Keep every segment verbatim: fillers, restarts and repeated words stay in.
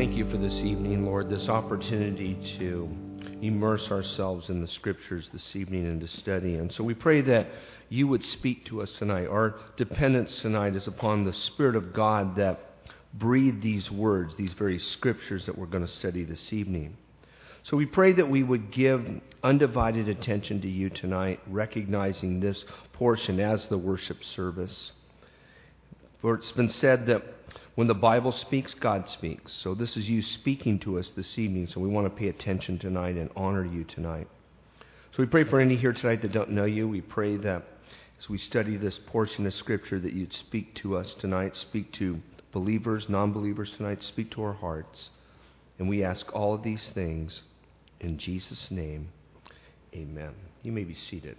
thank you for this evening, Lord, this opportunity to immerse ourselves in the Scriptures this evening and to study. And so we pray that you would speak to us tonight. Our dependence tonight is upon the Spirit of God that breathed these words, these very Scriptures that we're going to study this evening. So we pray that we would give undivided attention to you tonight, recognizing this portion as the worship service. For it's been said that when the Bible speaks, God speaks. So this is you speaking to us this evening, so we want to pay attention tonight and honor you tonight. So we pray for any here tonight that don't know you. We pray that as we study this portion of Scripture that you'd speak to us tonight, speak to believers, non-believers tonight, speak to our hearts. And we ask all of these things in Jesus' name, amen. You may be seated.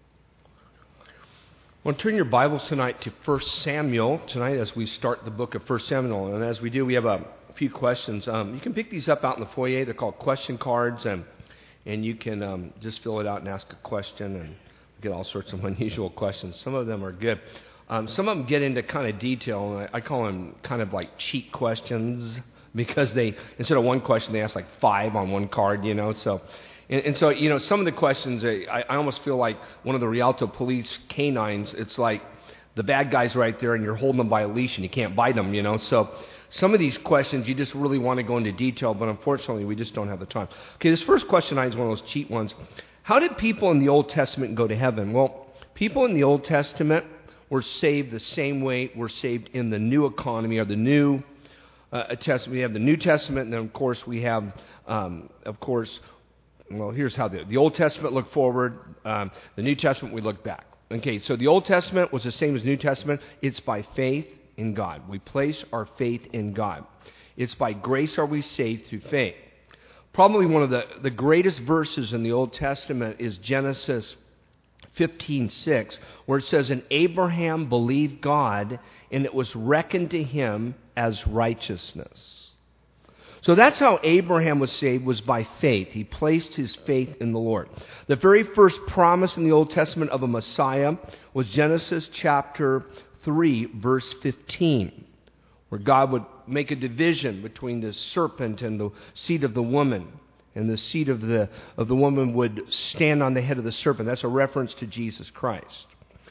I want to turn your Bibles tonight to First Samuel tonight as we start the book of First Samuel. And as we do, we have a few questions. Um, you can pick these up out in the foyer. They're called question cards, and and you can um, just fill it out and ask a question and get all sorts of unusual questions. Some of them are good. Um, some of them get into kind of detail, and I, I call them kind of like cheat questions because they, instead of one question, they ask like five on one card, you know, so... And, and so, you know, some of the questions, I, I almost feel like one of the Rialto police canines. It's like the bad guy's right there and you're holding them by a leash and you can't bite them, you know. So some of these questions, you just really want to go into detail, but unfortunately, we just don't have the time. Okay, this first question is one of those cheat ones. How did people in the Old Testament go to heaven? Well, people in the Old Testament were saved the same way we're saved in the new economy or the new uh, Testament. We have the New Testament, and then, of course, we have, um, of course, Well, here's how the, the Old Testament looked forward. Um, the New Testament, we look back. Okay, so the Old Testament was the same as New Testament. It's by faith in God. We place our faith in God. It's by grace are we saved through faith. Probably one of the, the greatest verses in the Old Testament is Genesis fifteen six, where it says, "And Abraham believed God, and it was reckoned to him as righteousness." So that's how Abraham was saved, was by faith. He placed his faith in the Lord. The very first promise in the Old Testament of a Messiah was Genesis chapter three, verse fifteen, where God would make a division between the serpent and the seed of the woman. And the seed of the, of the woman would stand on the head of the serpent. That's a reference to Jesus Christ.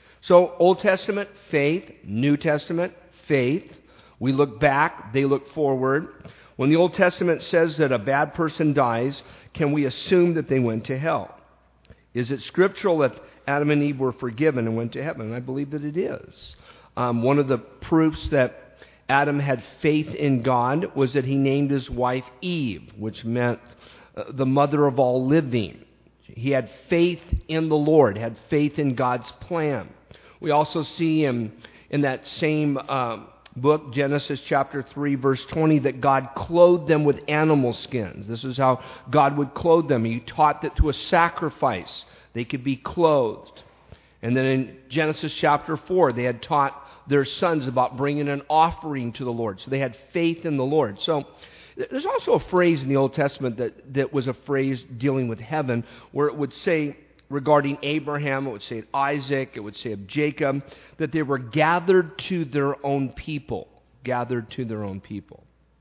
So Old Testament, faith. New Testament, faith. We look back, they look forward. When the Old Testament says that a bad person dies, can we assume that they went to hell? Is it scriptural that Adam and Eve were forgiven and went to heaven? And I believe that it is. Um, one of the proofs that Adam had faith in God was that he named his wife Eve, which meant uh, the mother of all living. He had faith in the Lord, had faith in God's plan. We also see him in that same... Um, book, Genesis chapter three, verse twenty, that God clothed them with animal skins. This is how God would clothe them. He taught that through a sacrifice they could be clothed. And then in Genesis chapter four, they had taught their sons about bringing an offering to the Lord. So they had faith in the Lord. So there's also a phrase in the Old Testament that, that was a phrase dealing with heaven, where it would say, regarding Abraham, it would say of Isaac, it would say of Jacob, that they were gathered to their own people. Gathered to their own people.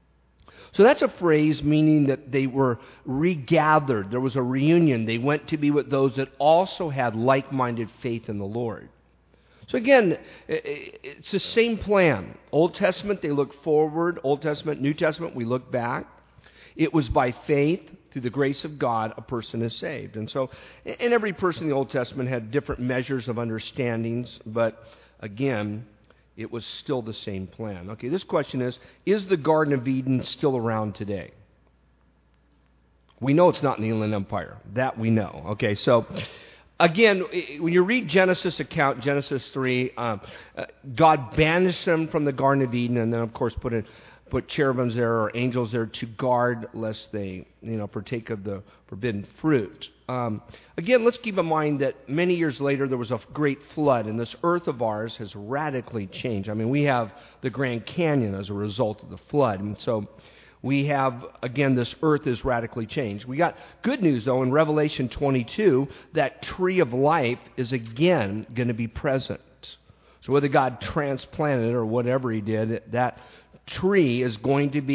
So that's a phrase meaning that they were regathered. There was a reunion. They went to be with those that also had like-minded faith in the Lord. So again, it's the same plan. Old Testament, they look forward. Old Testament, New Testament, we look back. It was by faith, through the grace of God, a person is saved. And so, and every person in the Old Testament had different measures of understandings, but again, it was still the same plan. Okay, this question is, is the Garden of Eden still around today? We know it's not in the Inland Empire. That we know. Okay, so again, when you read Genesis account, Genesis three, um, uh, God banished them from the Garden of Eden, and then, of course, put in put cherubims there or angels there to guard lest they, you know, partake of the forbidden fruit. Um, again, let's keep in mind that many years later there was a great flood, and this earth of ours has radically changed. I mean, we have the Grand Canyon as a result of the flood, and so we have, again, this earth is radically changed. We got good news, though, in Revelation twenty-two, that tree of life is again going to be present. So whether God transplanted it or whatever he did, that tree is going to be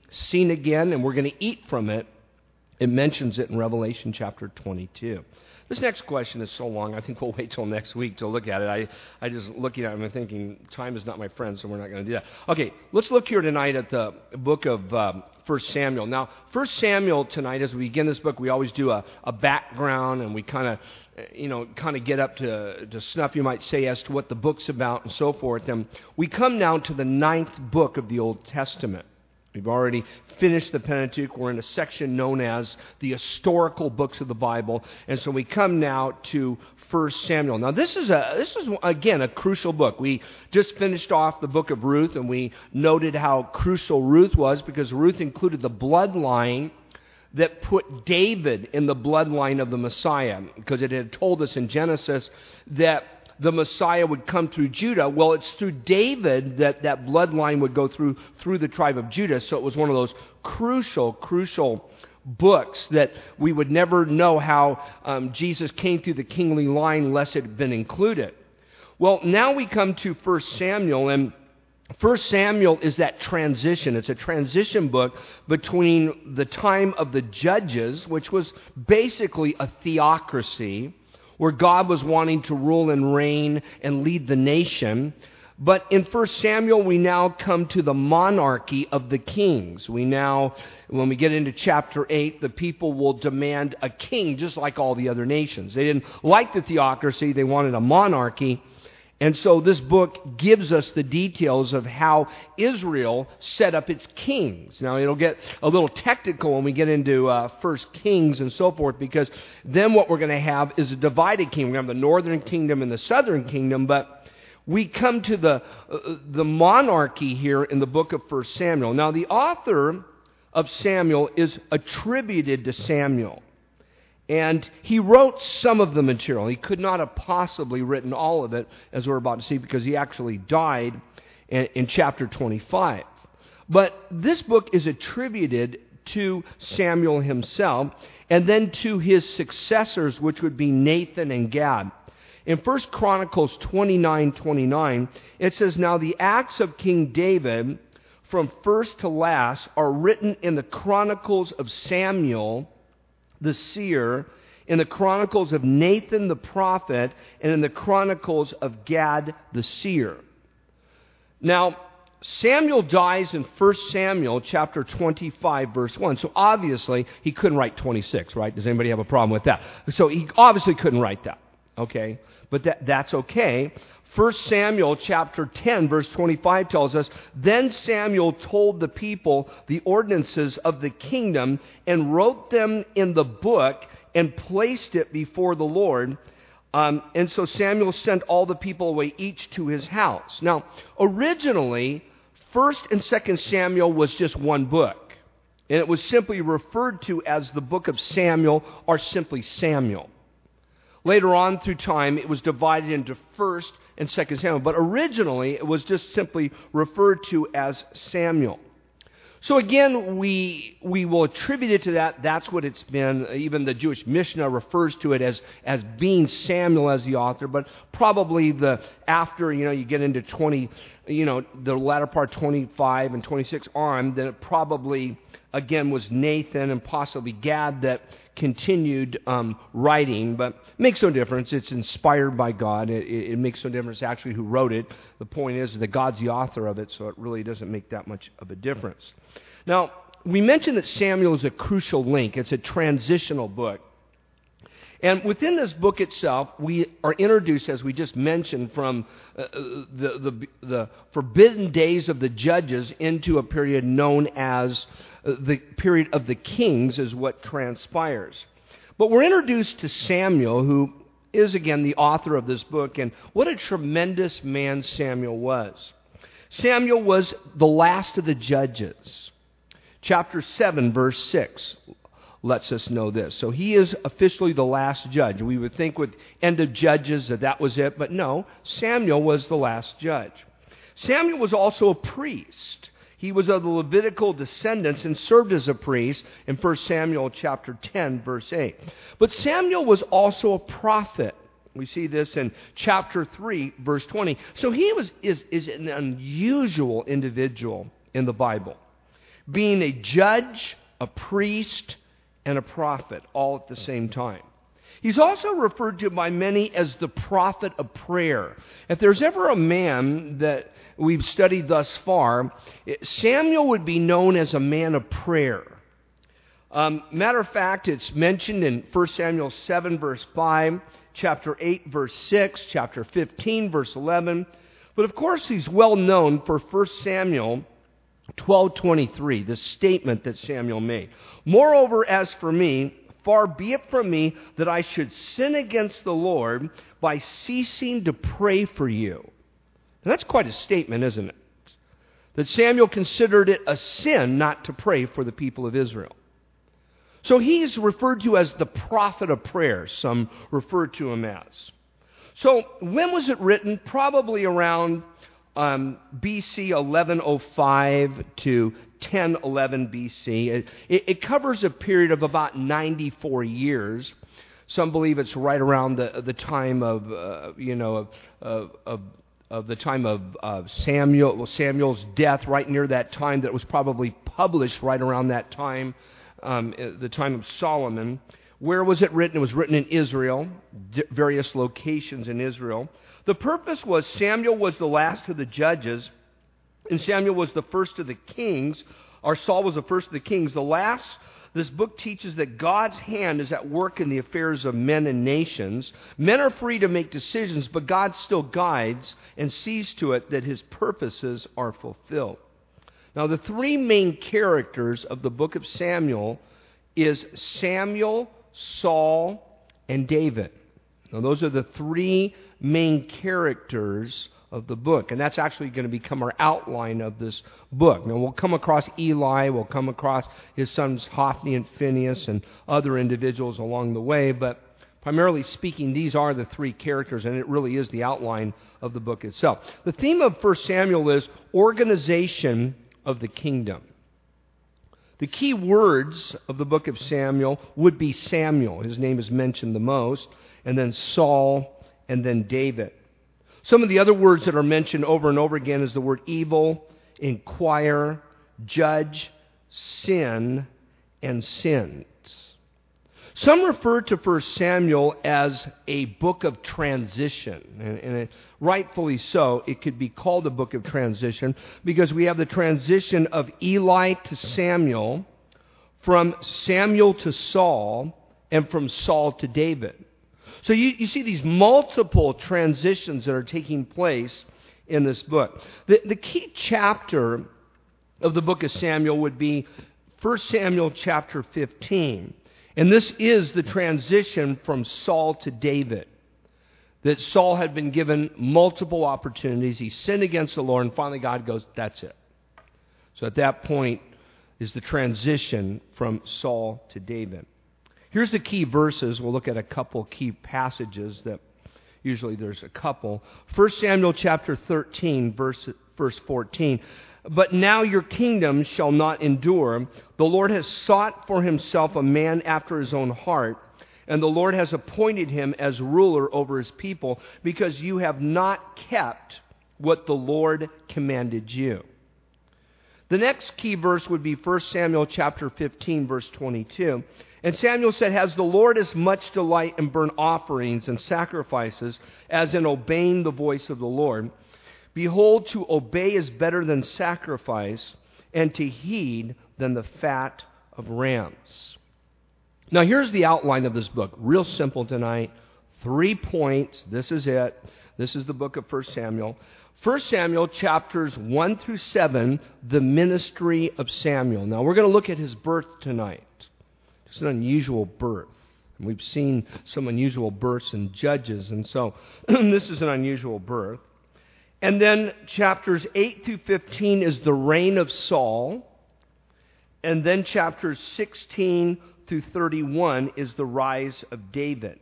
seen again, and we're going to eat from it. It mentions it in Revelation chapter twenty-two. This next question is so long, I think we'll wait till next week to look at it. I, I just looking at it, I'm thinking, time is not my friend, so we're not going to do that. Okay, let's look here tonight at the book of um, First Samuel. Now, First Samuel tonight, as we begin this book, we always do a, a background, and we kind of, you know, kind of get up to, to snuff, you might say, as to what the book's about and so forth. And we come now to the ninth book of the Old Testament. We've already finished the Pentateuch. We're in a section known as the historical books of the Bible. And so we come now to First Samuel. Now this is, a, this is again, a crucial book. We just finished off the book of Ruth, and we noted how crucial Ruth was because Ruth included the bloodline that put David in the bloodline of the Messiah, because it had told us in Genesis that the Messiah would come through Judah. Well, it's through David that that bloodline would go through through the tribe of Judah. So it was one of those crucial, crucial books that we would never know how um, Jesus came through the kingly line unless it had been included. Well, now we come to First Samuel, and First Samuel is that transition. It's a transition book between the time of the judges, which was basically a theocracy, where God was wanting to rule and reign and lead the nation. But in First Samuel, we now come to the monarchy of the kings. We now, when we get into chapter eight, the people will demand a king just like all the other nations. They didn't like the theocracy, they wanted a monarchy. And so this book gives us the details of how Israel set up its kings. Now, it'll get a little technical when we get into uh, First Kings and so forth, because then what we're going to have is a divided kingdom. We're going to have the northern kingdom and the southern kingdom, but we come to the, uh, the monarchy here in the book of First Samuel. Now, the author of Samuel is attributed to Samuel. And he wrote some of the material. He could not have possibly written all of it, as we're about to see, because he actually died in, in chapter twenty-five. But this book is attributed to Samuel himself, and then to his successors, which would be Nathan and Gad. In First Chronicles twenty-nine twenty-nine, it says, "Now the acts of King David, from first to last, are written in the Chronicles of Samuel the seer, in the Chronicles of Nathan the prophet, and in the Chronicles of Gad the seer." Now, Samuel dies in First Samuel chapter twenty-five, verse one. So obviously, he couldn't write twenty-six, right? Does anybody have a problem with that? So he obviously couldn't write that, okay? But that, that's okay. First Samuel chapter ten, verse twenty-five tells us, "Then Samuel told the people the ordinances of the kingdom and wrote them in the book and placed it before the Lord. Um, and so Samuel sent all the people away, each to his house." Now, originally, First and Second Samuel was just one book. And it was simply referred to as the book of Samuel, or simply Samuel. Later on through time, it was divided into First and Second Samuel. But originally, it was just simply referred to as Samuel. So again, we we will attribute it to that. That's what it's been. Even the Jewish Mishnah refers to it as, as being Samuel as the author. But probably the after, you know, you get into twenty, you know, the latter part twenty-five and twenty-six on, then it probably, again, was Nathan and possibly Gad that continued um, writing, but it makes no difference. It's inspired by God. It, it, it makes no difference actually who wrote it. The point is that God's the author of it, so it really doesn't make that much of a difference. Now, we mentioned that Samuel is a crucial link. It's a transitional book. And within this book itself, we are introduced, as we just mentioned, from uh, the, the, the forbidden days of the judges into a period known as uh, the period of the kings, is what transpires. But we're introduced to Samuel, who is, again, the author of this book, and what a tremendous man Samuel was. Samuel was the last of the judges. Chapter seven, verse six. Lets us know this. So he is officially the last judge. We would think with end of Judges that that was it, but no, Samuel was the last judge. Samuel was also a priest. He was of the Levitical descendants and served as a priest in First Samuel chapter ten, verse eight. But Samuel was also a prophet. We see this in chapter three, verse twenty. So he was is, is an unusual individual in the Bible. being a judge, a priest, and a prophet, all at the same time. He's also referred to by many as the prophet of prayer. If there's ever a man that we've studied thus far, Samuel would be known as a man of prayer. Um, matter of fact, it's mentioned in First Samuel seven, verse five, chapter eight, verse six, chapter fifteen, verse eleven. But of course, he's well known for First Samuel twelve twenty-three, the statement that Samuel made. Moreover, as for me, far be it from me that I should sin against the Lord by ceasing to pray for you. And that's quite a statement, isn't it? That Samuel considered it a sin not to pray for the people of Israel. So he's referred to as the prophet of prayer, some refer to him as. So when was it written? Probably around um, B C eleven oh five to ten eleven B C. It, it covers a period of about ninety-four years. Some believe it's right around the the time of uh, you know of, of of the time of uh, Samuel well, Samuel's death, right near that time. That was probably published right around that time, um, the time of Solomon. Where was it written? It was written in Israel, various locations in Israel. The purpose was Samuel was the last of the judges, and Samuel was the first of the kings, or Saul was the first of the kings. The last, this book teaches that God's hand is at work in the affairs of men and nations. Men are free to make decisions, but God still guides and sees to it that his purposes are fulfilled. Now, the three main characters of the book of Samuel is Samuel, Saul, and David. Now, those are the three main characters of the book, and that's actually going to become our outline of this book. Now, we'll come across Eli, we'll come across his sons Hophni and Phinehas, and other individuals along the way, but primarily speaking, these are the three characters, and it really is the outline of the book itself. The theme of First Samuel is organization of the kingdom. The key words of the book of Samuel would be Samuel. His name is mentioned the most. And then Saul, and then David. Some of the other words that are mentioned over and over again is the word evil, inquire, judge, sin, and sins. Some refer to First Samuel as a book of transition, and, and it, rightfully so, it could be called a book of transition because we have the transition of Eli to Samuel, from Samuel to Saul, and from Saul to David. So you, you see these multiple transitions that are taking place in this book. The, the key chapter of the book of Samuel would be First Samuel chapter fifteen. And this is the transition from Saul to David. That Saul had been given multiple opportunities. He sinned against the Lord, and finally God goes, that's it. So at that point is the transition from Saul to David. Here's the key verses. We'll look at a couple key passages that usually there's a couple. First Samuel chapter thirteen, verse, verse fourteen. But now your kingdom shall not endure. The Lord has sought for himself a man after his own heart, and the Lord has appointed him as ruler over his people, because you have not kept what the Lord commanded you. The next key verse would be First Samuel chapter fifteen, verse twenty-two. And Samuel said, has the Lord as much delight in burnt offerings and sacrifices as in obeying the voice of the Lord? Behold, to obey is better than sacrifice, and to heed than the fat of rams. Now, here's the outline of this book. Real simple tonight. Three points. This is it. This is the book of First Samuel. First Samuel chapters one through seven, the ministry of Samuel. Now, we're going to look at his birth tonight. It's an unusual birth. We've seen some unusual births in Judges, and so this is an unusual birth. And then chapters eight through fifteen is the reign of Saul. And then chapters sixteen through thirty-one is the rise of David.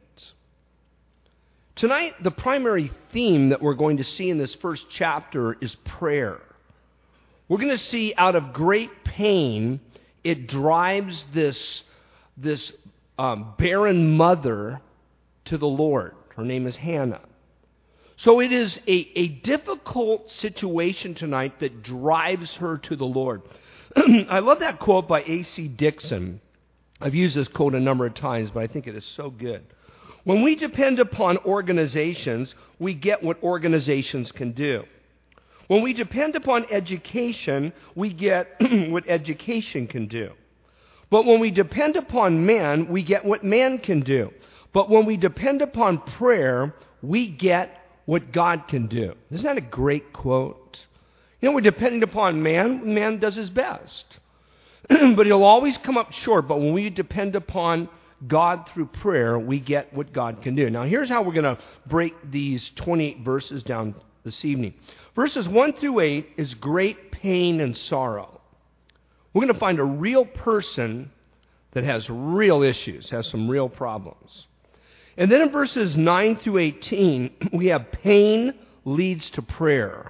Tonight, the primary theme that we're going to see in this first chapter is prayer. We're going to see out of great pain, it drives this, this um, barren mother to the Lord. Her name is Hannah. So it is a, a difficult situation tonight that drives her to the Lord. I love that quote by A C Dixon. I've used this quote a number of times, but I think it is so good. When we depend upon organizations, we get what organizations can do. When we depend upon education, we get what education can do. But when we depend upon man, we get what man can do. But when we depend upon prayer, we get what God can do. Isn't that a great quote? You know, we're depending upon man. Man does his best. But he'll always come up short. But when we depend upon God through prayer, we get what God can do. Now, here's how we're going to break these twenty-eight verses down this evening. Verses one through eight is great pain and sorrow. We're going to find a real person that has real issues, has some real problems. And then in verses nine through eighteen, we have pain leads to prayer.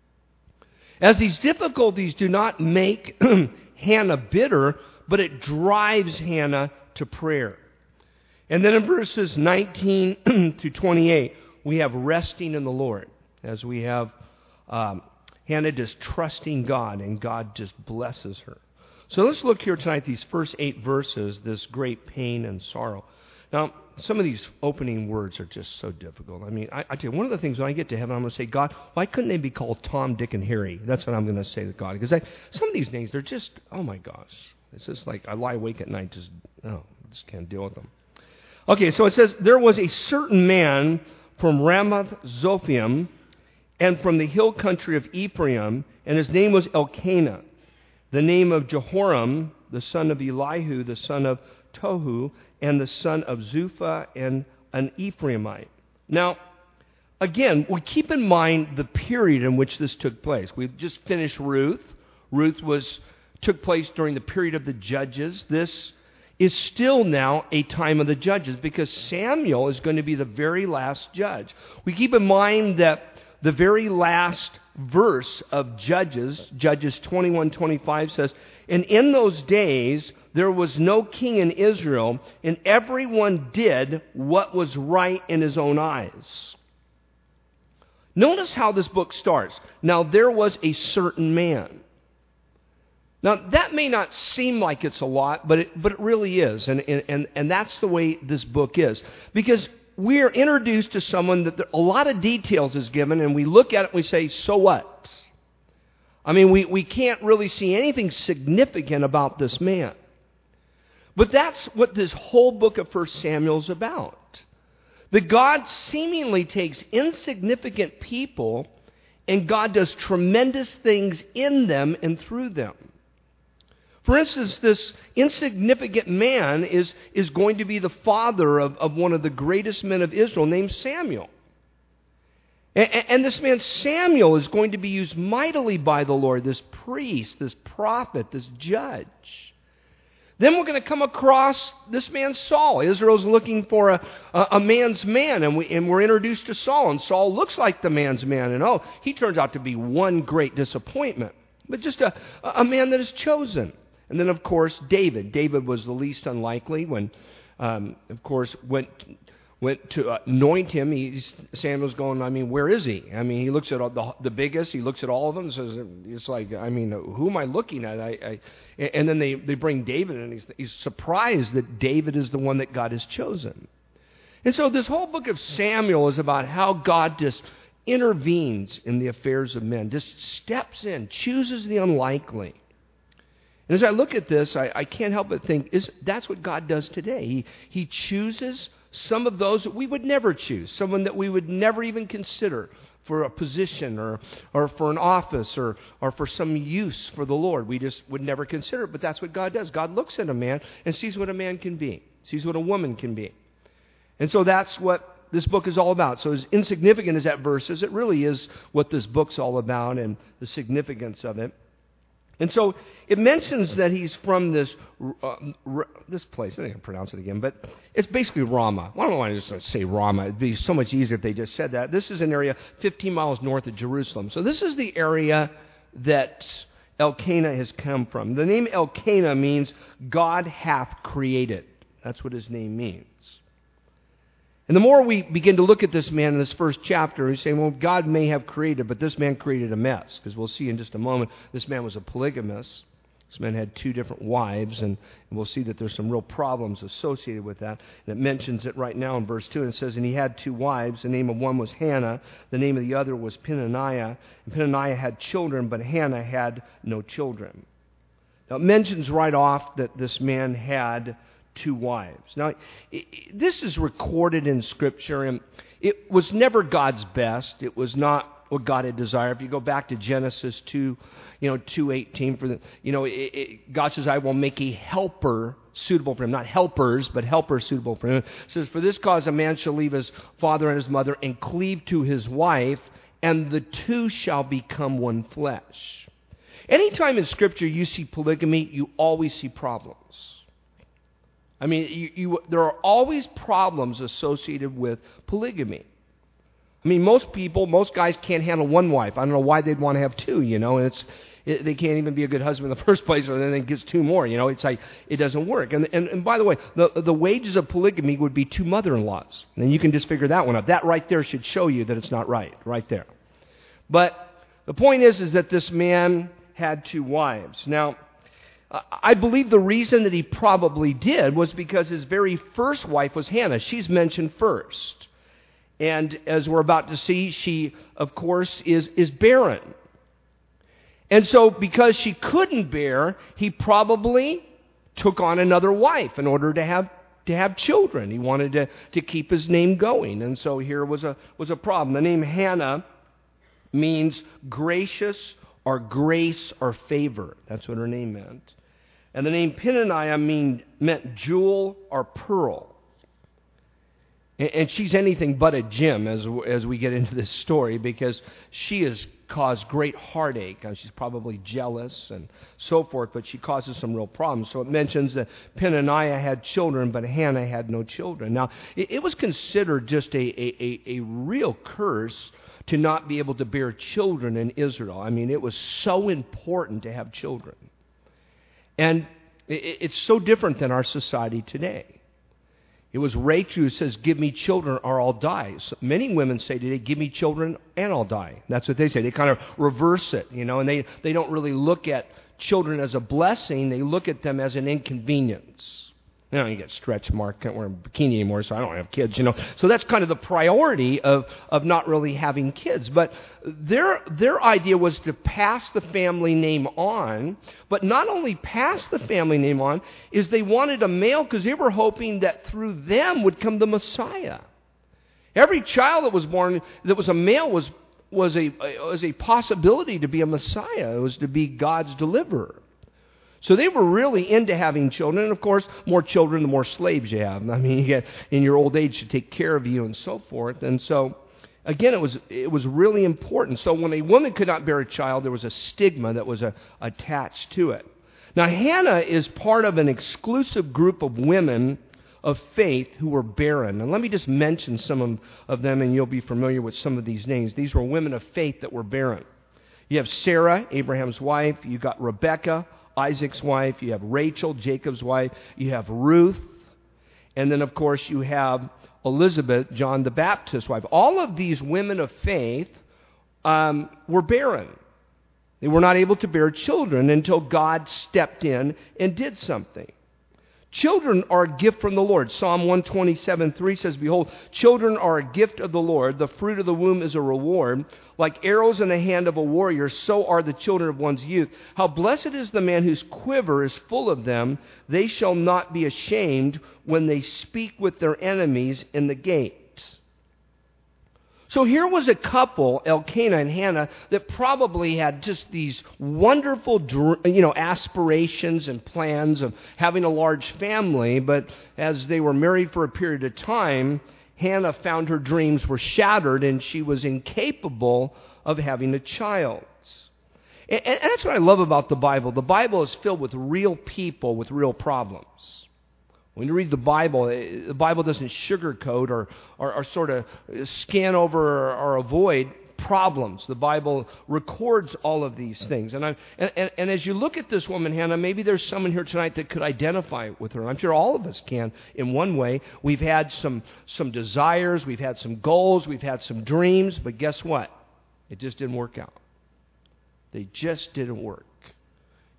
As these difficulties do not make Hannah bitter, but it drives Hannah to prayer. And then in verses nineteen to twenty-eight, we have resting in the Lord, as we have um, Hannah just trusting God, and God just blesses her. So let's look here tonight, these first eight verses, this great pain and sorrow. Now, some of these opening words are just so difficult. I mean, I, I tell you, one of the things when I get to heaven, I'm going to say, God, why couldn't they be called Tom, Dick, and Harry? That's what I'm going to say to God. Because I, some of these names, they're just, oh my gosh. It's just like I lie awake at night, just, oh, I just can't deal with them. Okay, so it says, there was a certain man from Ramoth Zophiim and from the hill country of Ephraim, and his name was Elkanah, the name of Jehoram, the son of Elihu, the son of Tohu, and the son of Zupha, and an Ephraimite. Now, again, we keep in mind the period in which this took place. We've just finished Ruth. Ruth was took place during the period of the Judges. This is still now a time of the Judges because Samuel is going to be the very last judge. We keep in mind that the very last verse of Judges, Judges twenty-one twenty-five says, and in those days there was no king in Israel, and everyone did what was right in his own eyes. Notice how this book starts. Now there was a certain man. Now that may not seem like it's a lot, but it, but it really is, and, and, and that's the way this book is. Because we are introduced to someone that there, a lot of details is given, and we look at it and we say, so what? I mean, we, we can't really see anything significant about this man. But that's what this whole book of First Samuel is about. That God seemingly takes insignificant people and God does tremendous things in them and through them. For instance, this insignificant man is, is going to be the father of, of one of the greatest men of Israel named Samuel. And, and this man Samuel is going to be used mightily by the Lord, this priest, this prophet, this judge. Then we're going to come across this man Saul. Israel's looking for a, a, a man's man, and, we, and we're introduced to Saul. And Saul looks like the man's man, and oh, he turns out to be one great disappointment. But just a, a man that is chosen. And then, of course, David. David was the least unlikely when, um, of course, went went to anoint him. He, Samuel's going, I mean, where is he? I mean, he looks at all the, the biggest. He looks at all of them and says, it's like, I mean, who am I looking at? I, I, and then they, they bring David, and he's, he's surprised that David is the one that God has chosen. And so this whole book of Samuel is about how God just intervenes in the affairs of men, just steps in, chooses the unlikely. And as I look at this, I, I can't help but think is that's what God does today. He, he chooses some of those that we would never choose, someone that we would never even consider for a position or, or for an office or, or for some use for the Lord. We just would never consider it, but that's what God does. God looks at a man and sees what a man can be, sees what a woman can be. And so that's what this book is all about. So as insignificant as that verse is, it really is what this book's all about and the significance of it. And so it mentions that he's from this uh, this place. I didn't pronounce it again, but it's basically Ramah. I don't want to just say Ramah. It'd be so much easier if they just said that. This is an area fifteen miles north of Jerusalem. So this is the area that Elkanah has come from. The name Elkanah means God hath created. That's what his name means. And the more we begin to look at this man in this first chapter, we say, well, God may have created, but this man created a mess. Because we'll see in just a moment, this man was a polygamist. This man had two different wives, and, and we'll see that there's some real problems associated with that. And it mentions it right now in verse two, and it says, and he had two wives. The name of one was Hannah. The name of the other was Peninnah. And Peninnah had children, but Hannah had no children. Now, it mentions right off that this man had two wives. Now, it, it, this is recorded in Scripture, and it was never God's best. It was not what God had desired. If you go back to Genesis two, you know, two eighteen, for the, you know, it, it, God says, I will make a helper suitable for him. Not helpers, but helpers suitable for him. It says, for this cause a man shall leave his father and his mother and cleave to his wife, and the two shall become one flesh. Anytime in Scripture you see polygamy, you always see problems. I mean, you, you, there are always problems associated with polygamy. I mean, most people, most guys can't handle one wife. I don't know why they'd want to have two, you know, and it's it, they can't even be a good husband in the first place, and then it gets two more, you know. It's like, it doesn't work. And, and, and by the way, the, the wages of polygamy would be two mother-in-laws. And you can just figure that one out. That right there should show you that it's not right, right there. But the point is, is that this man had two wives. Now, I believe the reason that he probably did was because his very first wife was Hannah. She's mentioned first. And as we're about to see, she, of course, is, is barren. And so because she couldn't bear, he probably took on another wife in order to have to have children. He wanted to, to keep his name going. And so here was a was a problem. The name Hannah means gracious or grace or favor. That's what her name meant. And the name Peninnah mean, meant jewel or pearl. And she's anything but a gem as as we get into this story, because she has caused great heartache. She's probably jealous and so forth, but she causes some real problems. So it mentions that Peninnah had children, but Hannah had no children. Now, it, it was considered just a, a, a, a real curse to not be able to bear children in Israel. I mean, it was so important to have children. And it, it's so different than our society today. It was Rachel who says, give me children or I'll die. So many women say today, give me children and I'll die. That's what they say. They kind of reverse it, you know, and they, they don't really look at children as a blessing. They look at them as an inconvenience. You know, you get stretch mark, can't wear a bikini anymore, so I don't have kids, you know. So that's kind of the priority of, of not really having kids. But their their idea was to pass the family name on, but not only pass the family name on, is they wanted a male because they were hoping that through them would come the Messiah. Every child that was born that was a male was was a was a possibility to be a Messiah. It was to be God's deliverer. So they were really into having children. And of course, more children, the more slaves you have. I mean, you get in your old age to take care of you and so forth. And so, again, it was it was really important. So when a woman could not bear a child, there was a stigma that was a, attached to it. Now, Hannah is part of an exclusive group of women of faith who were barren. And let me just mention some of, of them, and you'll be familiar with some of these names. These were women of faith that were barren. You have Sarah, Abraham's wife. You got Rebekah, Isaac's wife. You have Rachel, Jacob's wife. You have Ruth. And then, of course, you have Elizabeth, John the Baptist's wife. All of these women of faith um, were barren. They were not able to bear children until God stepped in and did something. Children are a gift from the Lord. Psalm one twenty-seven three says, behold, children are a gift of the Lord. The fruit of the womb is a reward. Like arrows in the hand of a warrior, so are the children of one's youth. How blessed is the man whose quiver is full of them. They shall not be ashamed when they speak with their enemies in the gate. So here was a couple, Elkanah and Hannah, that probably had just these wonderful, you know, aspirations and plans of having a large family. But as they were married for a period of time, Hannah found her dreams were shattered and she was incapable of having a child. And, and that's what I love about the Bible. The Bible is filled with real people with real problems. When you read the Bible, the Bible doesn't sugarcoat or, or, or sort of scan over or, or avoid problems. The Bible records all of these things. And, I, and, and, and as you look at this woman, Hannah, maybe there's someone here tonight that could identify with her. I'm sure all of us can in one way. We've had some, some desires, we've had some goals, we've had some dreams, but guess what? It just didn't work out. They just didn't work.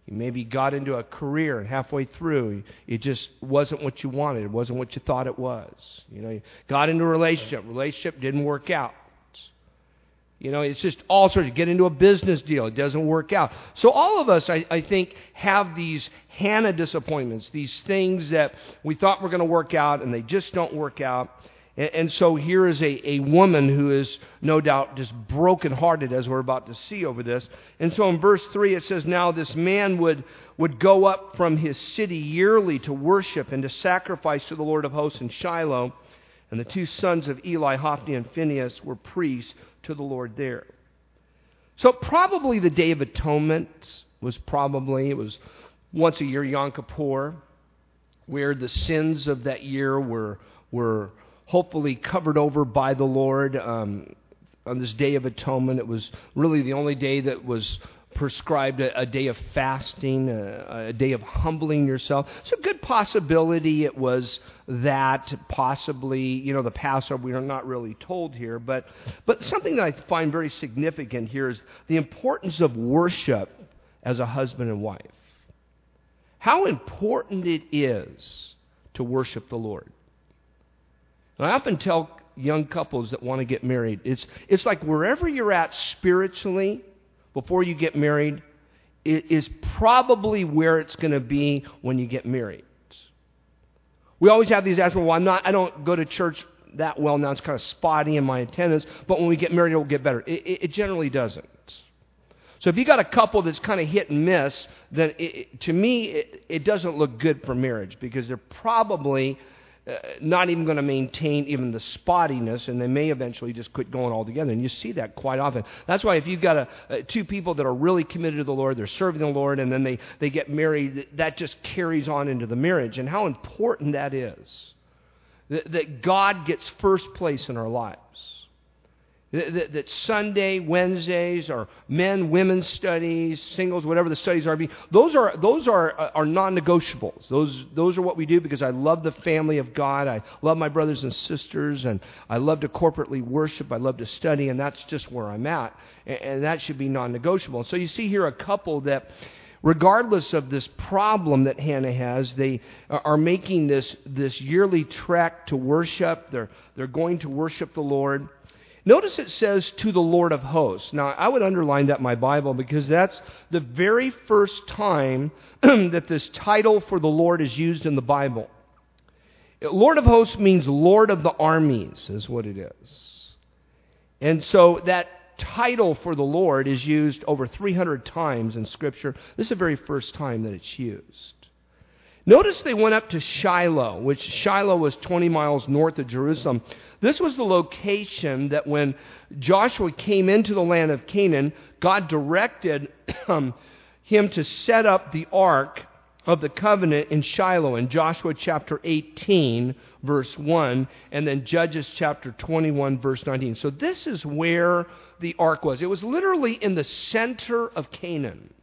You maybe got into a career and halfway through, it just wasn't what you wanted. It wasn't what you thought it was. You know, you got into a relationship. Relationship didn't work out. You know, it's just all sorts. You get into a business deal. It doesn't work out. So all of us, I, I think, have these Hannah disappointments, these things that we thought were going to work out and they just don't work out. And, and so here is a, a woman who is no doubt just brokenhearted, as we're about to see over this. And so in verse three it says, now this man would, would go up from his city yearly to worship and to sacrifice to the Lord of hosts in Shiloh. And the two sons of Eli, Hophni and Phinehas, were priests to the Lord there. So probably the Day of Atonement was probably, it was once a year, Yom Kippur, where the sins of that year were were hopefully covered over by the Lord. Um, on this Day of Atonement, it was really the only day that was prescribed a, a day of fasting, a, a day of humbling yourself. So good possibility it was that, possibly, you know, the Passover, we are not really told here, but, but something that I find very significant here is the importance of worship as a husband and wife. How important it is to worship the Lord. And I often tell young couples that want to get married, it's, it's like wherever you're at spiritually, before you get married, it is probably where it's going to be when you get married. We always have these aspects, well, I'm not, I don't go to church that well now, it's kind of spotty in my attendance, but when we get married, it will get better. It, it, it generally doesn't. So if you got a couple that's kind of hit and miss, then it, it, to me, it, it doesn't look good for marriage, because they're probably Uh, not even going to maintain even the spottiness, and they may eventually just quit going altogether. And you see that quite often. That's why if you've got a, uh, two people that are really committed to the Lord, they're serving the Lord, and then they, they get married, that just carries on into the marriage. And how important that is. That, that God gets first place in our lives. That, that, that Sunday, Wednesdays, or men, women's studies, singles, whatever the studies are, those are those are are non-negotiables. Those those are what we do because I love the family of God. I love my brothers and sisters, and I love to corporately worship. I love to study, and that's just where I'm at. And, and that should be non-negotiable. So you see here a couple that, regardless of this problem that Hannah has, they are making this this yearly trek to worship. They're they're going to worship the Lord. Notice it says, to the Lord of hosts. Now, I would underline that in my Bible because that's the very first time that this title for the Lord is used in the Bible. Lord of hosts means Lord of the armies, is what it is. And so that title for the Lord is used over three hundred times in Scripture. This is the very first time that it's used. Notice they went up to Shiloh, which Shiloh was twenty miles north of Jerusalem. This was the location that when Joshua came into the land of Canaan, God directed um, him to set up the Ark of the Covenant in Shiloh in Joshua chapter eighteen, verse one, and then Judges chapter twenty-one, verse nineteen. So this is where the Ark was. It was literally in the center of Canaan.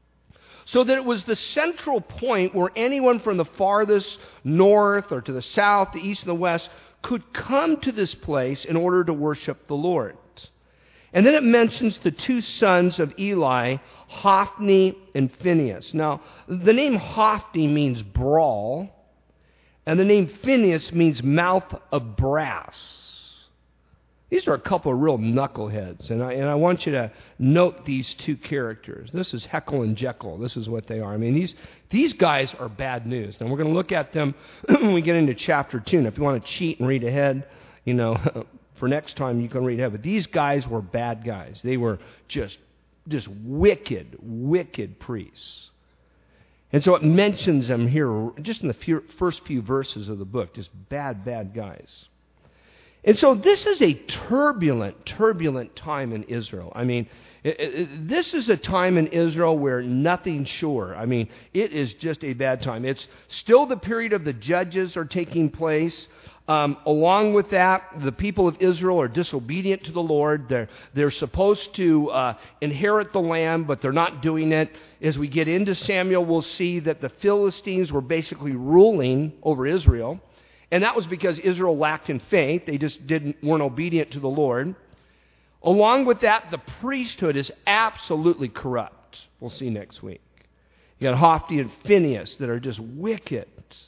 So that it was the central point where anyone from the farthest north or to the south, the east, and the west could come to this place in order to worship the Lord. And then it mentions the two sons of Eli, Hophni and Phinehas. Now, the name Hophni means brawl, and the name Phinehas means mouth of brass. These are a couple of real knuckleheads, and I, and I want you to note these two characters. This is Heckle and Jekyll. This is what they are. I mean, these these guys are bad news. And we're going to look at them when we get into chapter two. And if you want to cheat and read ahead, you know, for next time you can read ahead. But these guys were bad guys. They were just, just wicked, wicked priests. And so it mentions them here just in the few, first few verses of the book. Just bad, bad guys. And so this is a turbulent, turbulent time in Israel. I mean, it, it, this is a time in Israel where nothing's sure. I mean, it is just a bad time. It's still the period of the judges are taking place. Um, along with that, the people of Israel are disobedient to the Lord. They're, they're supposed to uh, inherit the land, but they're not doing it. As we get into Samuel, we'll see that the Philistines were basically ruling over Israel. And that was because Israel lacked in faith. They just didn't weren't obedient to the Lord. Along with that, the priesthood is absolutely corrupt. We'll see next week. You got Hophni and Phinehas that are just wicked.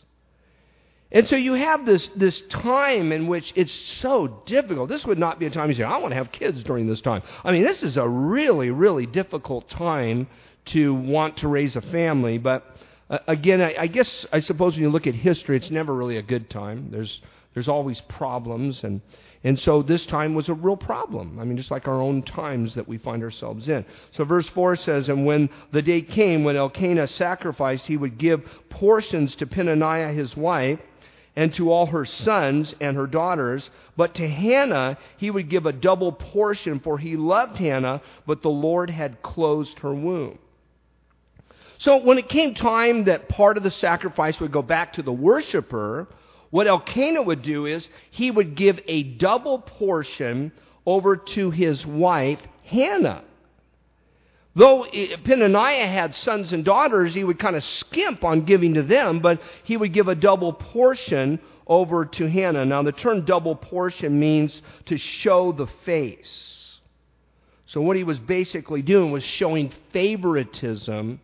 And so you have this, this time in which it's so difficult. This would not be a time you say, I want to have kids during this time. I mean, this is a really, really difficult time to want to raise a family. But uh, again, I, I guess, I suppose when you look at history, it's never really a good time. There's there's always problems. And, and so this time was a real problem. I mean, just like our own times that we find ourselves in. So verse four says, and when the day came when Elkanah sacrificed, he would give portions to Peninnah his wife, and to all her sons and her daughters. But to Hannah he would give a double portion, for he loved Hannah, but the Lord had closed her womb. So when it came time that part of the sacrifice would go back to the worshiper, what Elkanah would do is he would give a double portion over to his wife, Hannah. Though Peninnah had sons and daughters, he would kind of skimp on giving to them, but he would give a double portion over to Hannah. Now, the term double portion means to show the face. So what he was basically doing was showing favoritism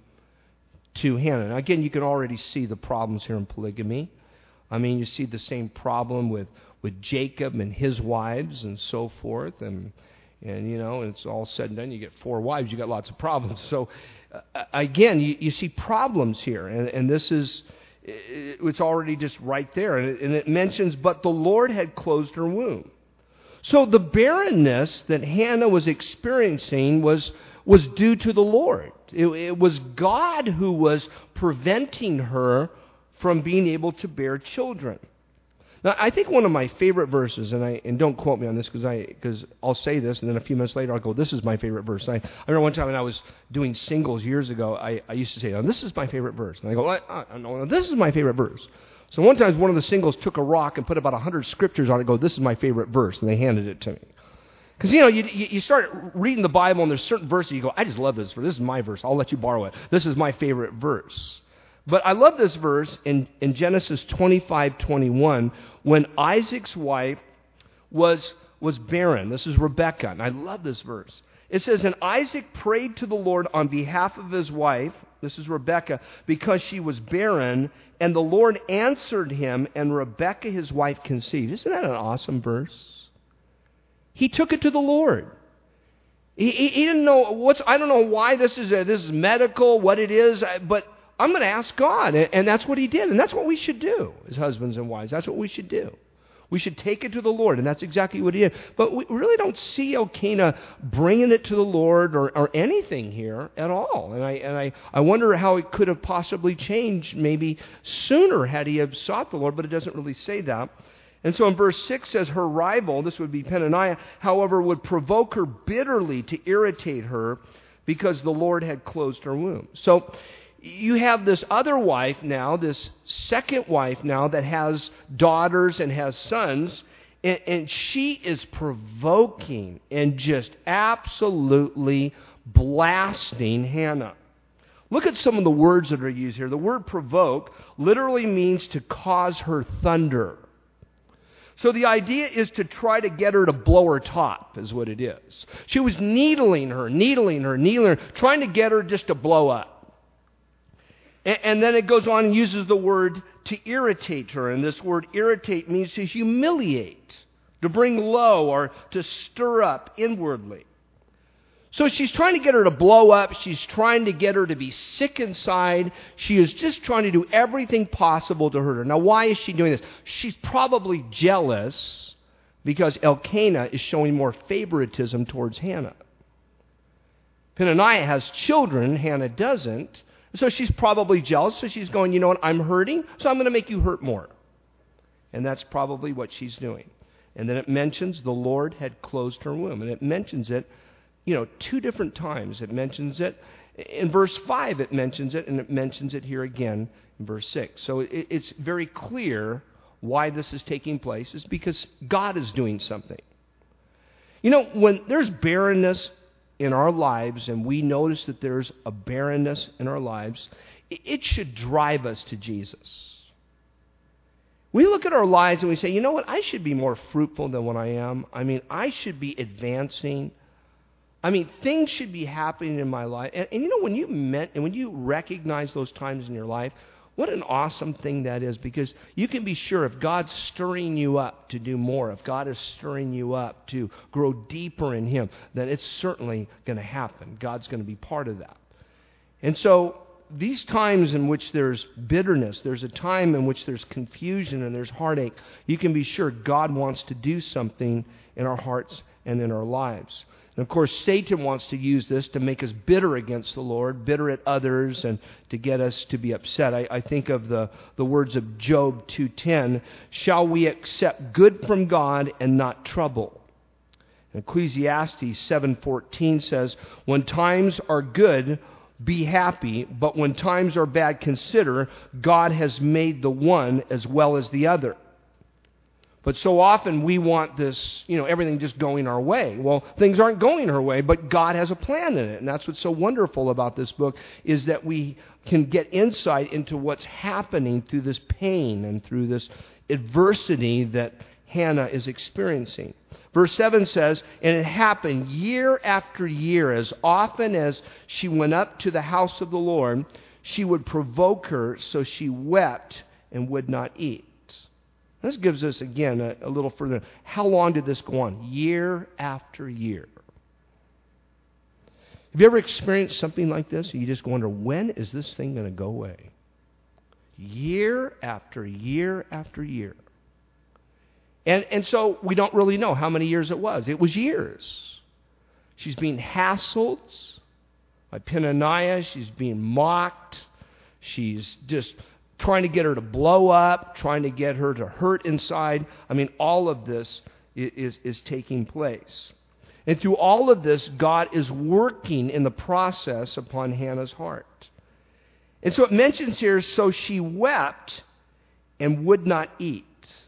to Hannah. Now, again, you can already see the problems here in polygamy. I mean, you see the same problem with, with Jacob and his wives and so forth, and And, you know, it's all said and done. You get four wives, you got lots of problems. So, uh, again, you, you see problems here. And, and this is, it's already just right there. And it, and it mentions, but the Lord had closed her womb. So the barrenness that Hannah was experiencing was, was due to the Lord. It, it was God who was preventing her from being able to bear children. Now, I think one of my favorite verses, and I and don't quote me on this because I because I'll say this, and then a few minutes later I'll go, this is my favorite verse. I, I remember one time when I was doing singles years ago, I, I used to say, oh, this is my favorite verse. And I go, well, I, I, no, this is my favorite verse. So one time one of the singles took a rock and put about a hundred scriptures on it and go, this is my favorite verse, and they handed it to me. Because, you know, you, you start reading the Bible, and there's certain verses you go, I just love this verse. This is my verse. I'll let you borrow it. This is my favorite verse. But I love this verse in, in Genesis twenty-five twenty-one, when Isaac's wife was, was barren. This is Rebekah, and I love this verse. It says, and Isaac prayed to the Lord on behalf of his wife, this is Rebekah, because she was barren, and the Lord answered him, and Rebekah his wife conceived. Isn't that an awesome verse? He took it to the Lord. He, he, he didn't know what's, I don't know why this is, a, this is medical, what it is, but I'm going to ask God, and that's what he did, and that's what we should do as husbands and wives. That's what we should do. We should take it to the Lord, and that's exactly what he did. But we really don't see Elkanah bringing it to the Lord or, or anything here at all. And I and I, I wonder how it could have possibly changed maybe sooner had he have sought the Lord, but it doesn't really say that. And so in verse six says, her rival, this would be Peninnah, however, would provoke her bitterly to irritate her because the Lord had closed her womb. So you have this other wife now, this second wife now that has daughters and has sons, and, and she is provoking and just absolutely blasting Hannah. Look at some of the words that are used here. The word provoke literally means to cause her thunder. So the idea is to try to get her to blow her top, is what it is. She was needling her, needling her, needling her, trying to get her just to blow up. And then it goes on and uses the word to irritate her. And this word irritate means to humiliate, to bring low, or to stir up inwardly. So she's trying to get her to blow up. She's trying to get her to be sick inside. She is just trying to do everything possible to hurt her. Now, why is she doing this? She's probably jealous because Elkanah is showing more favoritism towards Hannah. Peninnah has children. Hannah doesn't. So she's probably jealous, so she's going, you know what, I'm hurting, so I'm going to make you hurt more. And that's probably what she's doing. And then it mentions the Lord had closed her womb. And it mentions it, you know, two different times. It mentions it. In verse five, it mentions it, and it mentions it here again in verse six. So it, it's very clear why this is taking place is because God is doing something. You know, when there's barrenness in our lives, and we notice that there's a barrenness in our lives, it should drive us to Jesus. We look at our lives and we say, you know what, I should be more fruitful than what I am. I mean, I should be advancing. I mean, things should be happening in my life. And, and you know, when you meant and when you recognize those times in your life, what an awesome thing that is, because you can be sure if God's stirring you up to do more, if God is stirring you up to grow deeper in Him, then it's certainly going to happen. God's going to be part of that. And so these times in which there's bitterness, there's a time in which there's confusion and there's heartache, you can be sure God wants to do something in our hearts and in our lives. And of course, Satan wants to use this to make us bitter against the Lord, bitter at others, and to get us to be upset. I, I think of the, the words of Job two ten, shall we accept good from God and not trouble? Ecclesiastes seven fourteen says, when times are good, be happy, but when times are bad, consider God has made the one as well as the other. But so often we want this, you know, everything just going our way. Well, things aren't going our way, but God has a plan in it. And that's what's so wonderful about this book, is that we can get insight into what's happening through this pain and through this adversity that Hannah is experiencing. Verse seven says, and it happened year after year, as often as she went up to the house of the Lord, she would provoke her, so she wept and would not eat. This gives us, again, a, a little further. How long did this go on? Year after year. Have you ever experienced something like this? You just wonder, when is this thing going to go away? Year after year after year. And, and so we don't really know how many years it was. It was years. She's being hassled by Peninnah. She's being mocked. She's just trying to get her to blow up, trying to get her to hurt inside. I mean, all of this is, is, is taking place. And through all of this, God is working in the process upon Hannah's heart. And so it mentions here, so she wept and would not eat.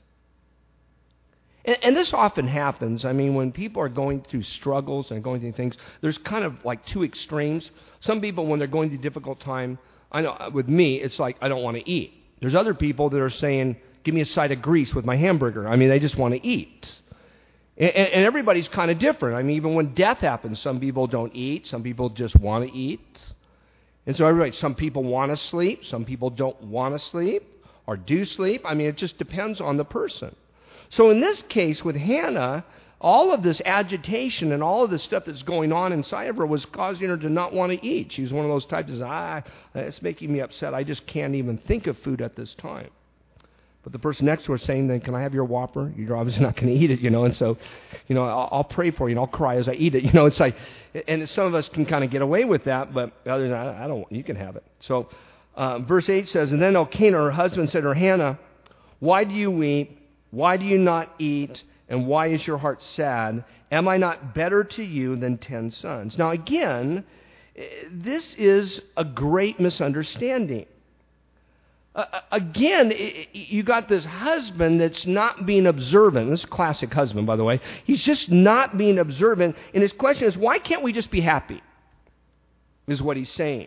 And, and this often happens. I mean, when people are going through struggles and going through things, there's kind of like two extremes. Some people, when they're going through a difficult time, I know with me, it's like, I don't want to eat. There's other people that are saying, give me a side of grease with my hamburger. I mean, they just want to eat. And, and everybody's kind of different. I mean, even when death happens, some people don't eat. Some people just want to eat. And so everybody, some people want to sleep. Some people don't want to sleep or do sleep. I mean, it just depends on the person. So in this case with Hannah, all of this agitation and all of this stuff that's going on inside of her was causing her to not want to eat. She was one of those types that, ah, it's making me upset. I just can't even think of food at this time. But the person next to her is saying, then, can I have your Whopper? You're obviously not going to eat it, you know. And so, you know, I'll, I'll pray for you and I'll cry as I eat it. You know, it's like, and some of us can kind of get away with that, but other than that, I don't, you can have it. So um, verse eight says, and then Elkanah, her husband, said to her, Hannah, why do you weep? Why do you not eat? And why is your heart sad? Am I not better to you than ten sons? Now again, this is a great misunderstanding. Uh, again, you got this husband that's not being observant. This is a classic husband, by the way. He's just not being observant. And his question is, why can't we just be happy? Is what he's saying.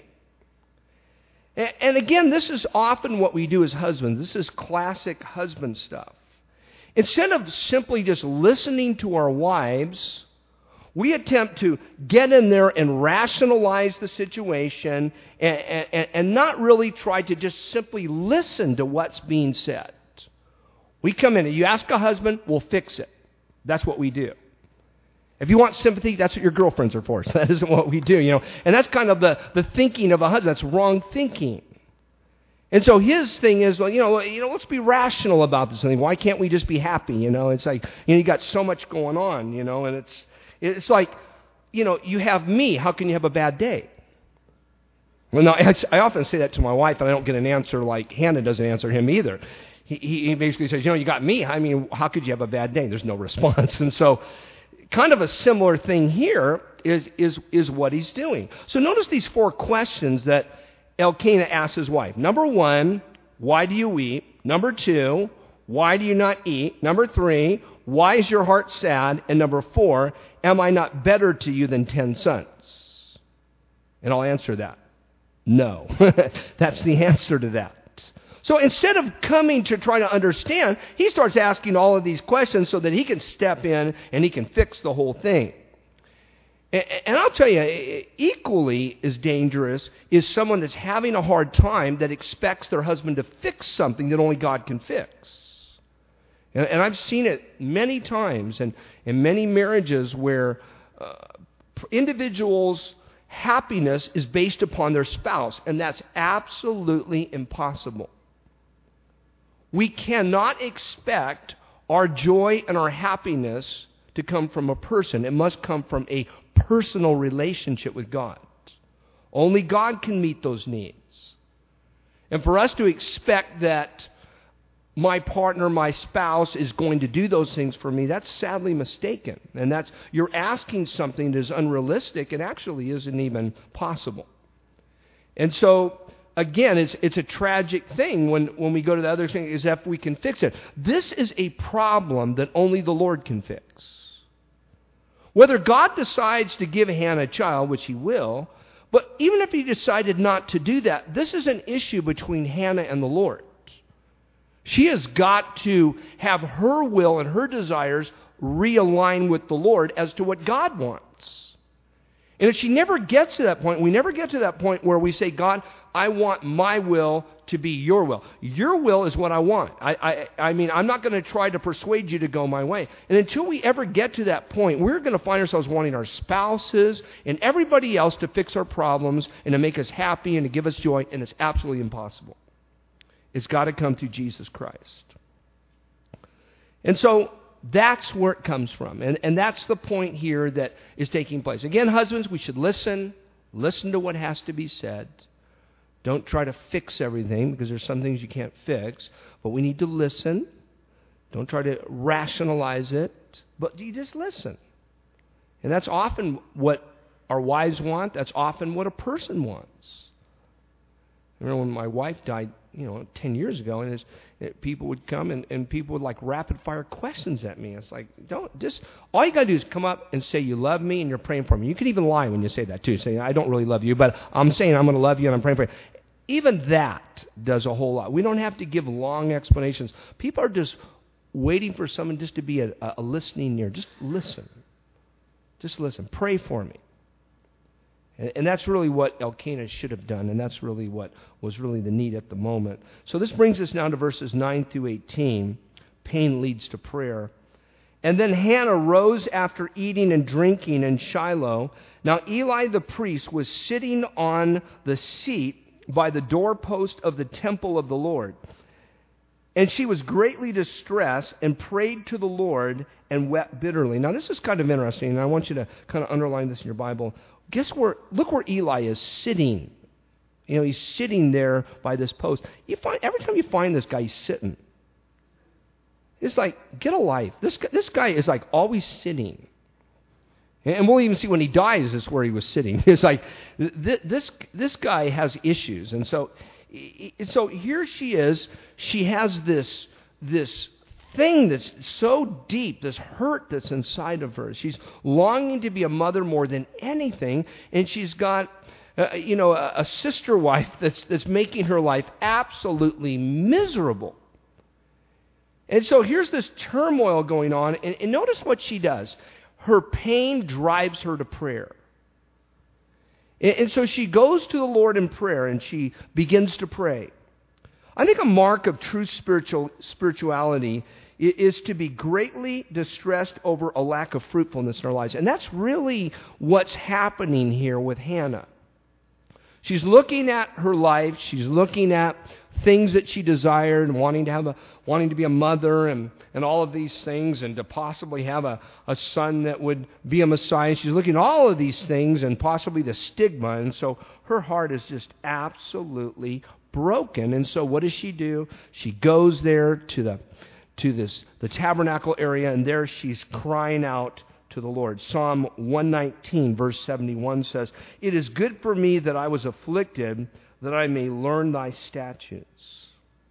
And again, this is often what we do as husbands. This is classic husband stuff. Instead of simply just listening to our wives, we attempt to get in there and rationalize the situation and, and, and not really try to just simply listen to what's being said. We come in and you ask a husband, we'll fix it. That's what we do. If you want sympathy, that's what your girlfriends are for. So that isn't what we do, you know. And that's kind of the, the thinking of a husband. That's wrong thinking. And so his thing is, well, you know, you know, let's be rational about this thing. Why can't we just be happy? You know, it's like, you know, you got so much going on, you know, and it's it's like, you know, you have me. How can you have a bad day? Well, no, I, I often say that to my wife, and I don't get an answer like Hannah doesn't answer him either. He, he basically says, you know, you got me. I mean, how could you have a bad day? There's no response. And so kind of a similar thing here is is is what he's doing. So notice these four questions that Elkanah asks his wife. Number one, why do you weep? Number two, why do you not eat? Number three, why is your heart sad? And number four, am I not better to you than ten sons? And I'll answer that. No. That's the answer to that. So instead of coming to try to understand, he starts asking all of these questions so that he can step in and he can fix the whole thing. And, and I'll tell you, equally as dangerous is someone that's having a hard time that expects their husband to fix something that only God can fix. And, and I've seen it many times and in many marriages where uh, individuals' happiness is based upon their spouse, and that's absolutely impossible. We cannot expect our joy and our happiness to come from a person. It must come from a personal relationship with God. Only God can meet those needs. And for us to expect that my partner, my spouse, is going to do those things for me, that's sadly mistaken. And that's, you're asking something that is unrealistic and actually isn't even possible. And so, again, it's, it's a tragic thing when, when we go to the other thing, is if we can fix it. This is a problem that only the Lord can fix. Whether God decides to give Hannah a child, which He will, but even if He decided not to do that, this is an issue between Hannah and the Lord. She has got to have her will and her desires realign with the Lord as to what God wants. And if she never gets to that point, we never get to that point where we say, God, I want my will to be your will. Your will is what I want. I, I, I mean, I'm not going to try to persuade you to go my way. And until we ever get to that point, we're going to find ourselves wanting our spouses and everybody else to fix our problems and to make us happy and to give us joy, and it's absolutely impossible. It's got to come through Jesus Christ. And so that's where it comes from. And, and that's the point here that is taking place. Again, husbands, we should listen. Listen to what has to be said. Don't try to fix everything, because there's some things you can't fix. But we need to listen. Don't try to rationalize it. But you just listen. And that's often what our wives want. That's often what a person wants. I remember when my wife died, you know, ten years ago, and it's, it, people would come and, and people would like rapid fire questions at me. It's like, don't just, all you got to do is come up and say you love me and you're praying for me. You can even lie when you say that too. Say, I don't really love you, but I'm saying I'm going to love you and I'm praying for you. Even that does a whole lot. We don't have to give long explanations. People are just waiting for someone just to be a, a listening ear. Just listen. Just listen. Pray for me. And, and that's really what Elkanah should have done, and that's really what was really the need at the moment. So this brings us now to verses nine through eighteen. Pain leads to prayer. And then Hannah rose after eating and drinking in Shiloh. Now Eli the priest was sitting on the seat by the doorpost of the temple of the Lord. And she was greatly distressed and prayed to the Lord and wept bitterly. Now this is kind of interesting, and I want you to kind of underline this in your Bible. Guess where, look where Eli is sitting. You know, he's sitting there by this post. You find, every time you find this guy, he's sitting. It's like, get a life. This, this guy is like always sitting. And we'll even see when he dies, is where he was sitting. It's like, this, this guy has issues. And so, so here she is. She has this, this thing that's so deep, this hurt that's inside of her. She's longing to be a mother more than anything, and she's got, uh, you know, a, a sister wife that's that's making her life absolutely miserable. And so here's this turmoil going on, and, and notice what she does. Her pain drives her to prayer. And, and so she goes to the Lord in prayer, and she begins to pray. I think a mark of true spiritual spirituality is to be greatly distressed over a lack of fruitfulness in our lives. And that's really what's happening here with Hannah. She's looking at her life. She's looking at things that she desired and wanting to have a wanting to be a mother and, and all of these things, and to possibly have a, a son that would be a Messiah. She's looking at all of these things and possibly the stigma. And so her heart is just absolutely broken. And so what does she do? She goes there to the to this the tabernacle area, and there she's crying out to the Lord. Psalm one nineteen verse seventy-one says, "It is good for me that I was afflicted, that I may learn thy statutes."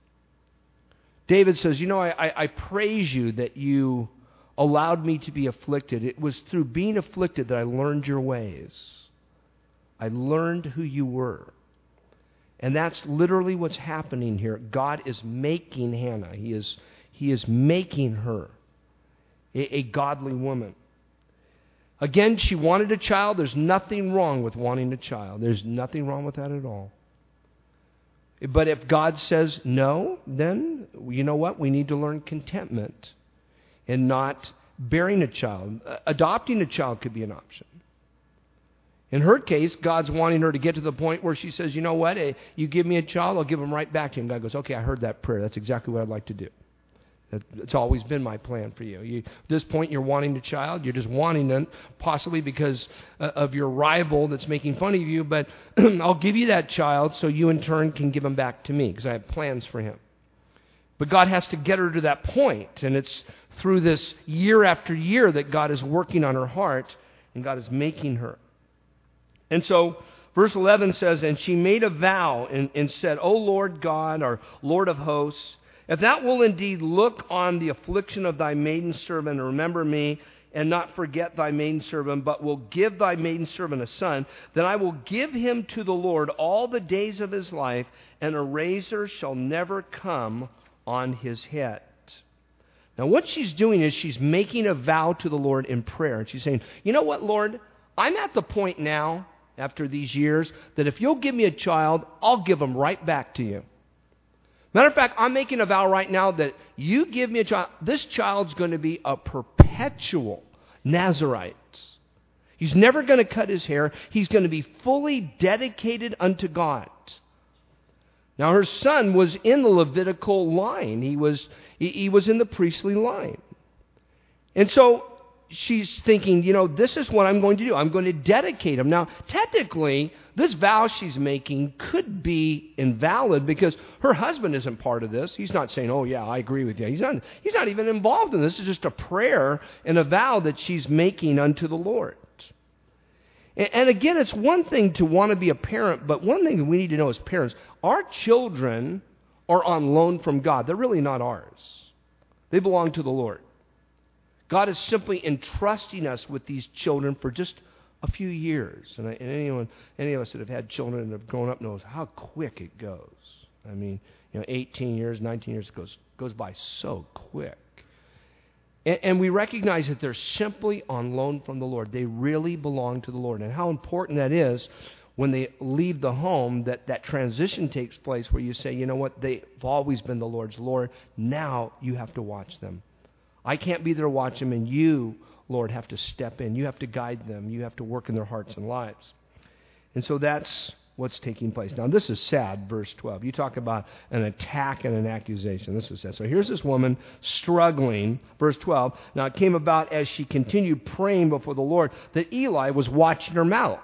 David says, you know, I, I, I praise you that you allowed me to be afflicted. It was through being afflicted that I learned your ways. I learned who you were. And that's literally what's happening here. God is making Hannah. He is, he is making her a, a godly woman. Again, she wanted a child. There's nothing wrong with wanting a child. There's nothing wrong with that at all. But if God says no, then you know what? We need to learn contentment and not bearing a child. Adopting a child could be an option. In her case, God's wanting her to get to the point where she says, you know what? You give me a child, I'll give him right back to you. And God goes, okay, I heard that prayer. That's exactly what I'd like to do. It's always been my plan for you. you. At this point, you're wanting a child. You're just wanting them, possibly because uh, of your rival that's making fun of you. But I'll give you that child so you in turn can give him back to me because I have plans for him. But God has to get her to that point. And it's through this year after year that God is working on her heart and God is making her. And so verse eleven says, and she made a vow and, and said, O Lord God, our Lord of hosts, if thou wilt indeed look on the affliction of thy maidservant and remember me, and not forget thy maidservant, but will give thy maidservant a son, then I will give him to the Lord all the days of his life, and a razor shall never come on his head. Now what she's doing is she's making a vow to the Lord in prayer. And she's saying, you know what, Lord? I'm at the point now, after these years, that if you'll give me a child, I'll give him right back to you. Matter of fact, I'm making a vow right now that you give me a child. This child's going to be a perpetual Nazirite. He's never going to cut his hair. He's going to be fully dedicated unto God. Now, her son was in the Levitical line. He was, he, he was in the priestly line. And so she's thinking, you know, this is what I'm going to do. I'm going to dedicate him. Now, technically, this vow she's making could be invalid because her husband isn't part of this. He's not saying, oh, yeah, I agree with you. He's not, he's not even involved in this. It's just a prayer and a vow that she's making unto the Lord. And, and again, it's one thing to want to be a parent, but one thing we need to know as parents, our children are on loan from God. They're really not ours. They belong to the Lord. God is simply entrusting us with these children for just a few years. And, I, and anyone, any of us that have had children and have grown up knows how quick it goes. I mean, you know, eighteen years, nineteen years goes goes by so quick. And, and we recognize that they're simply on loan from the Lord. They really belong to the Lord. And how important that is when they leave the home, that that transition takes place where you say, you know what, they've always been the Lord's. Lord, now you have to watch them. I can't be there to watch them, and you, Lord, have to step in. You have to guide them. You have to work in their hearts and lives. And so that's what's taking place. Now, this is sad, verse twelve. You talk about an attack and an accusation. This is sad. So here's this woman struggling, verse twelve. Now, it came about as she continued praying before the Lord that Eli was watching her mouth.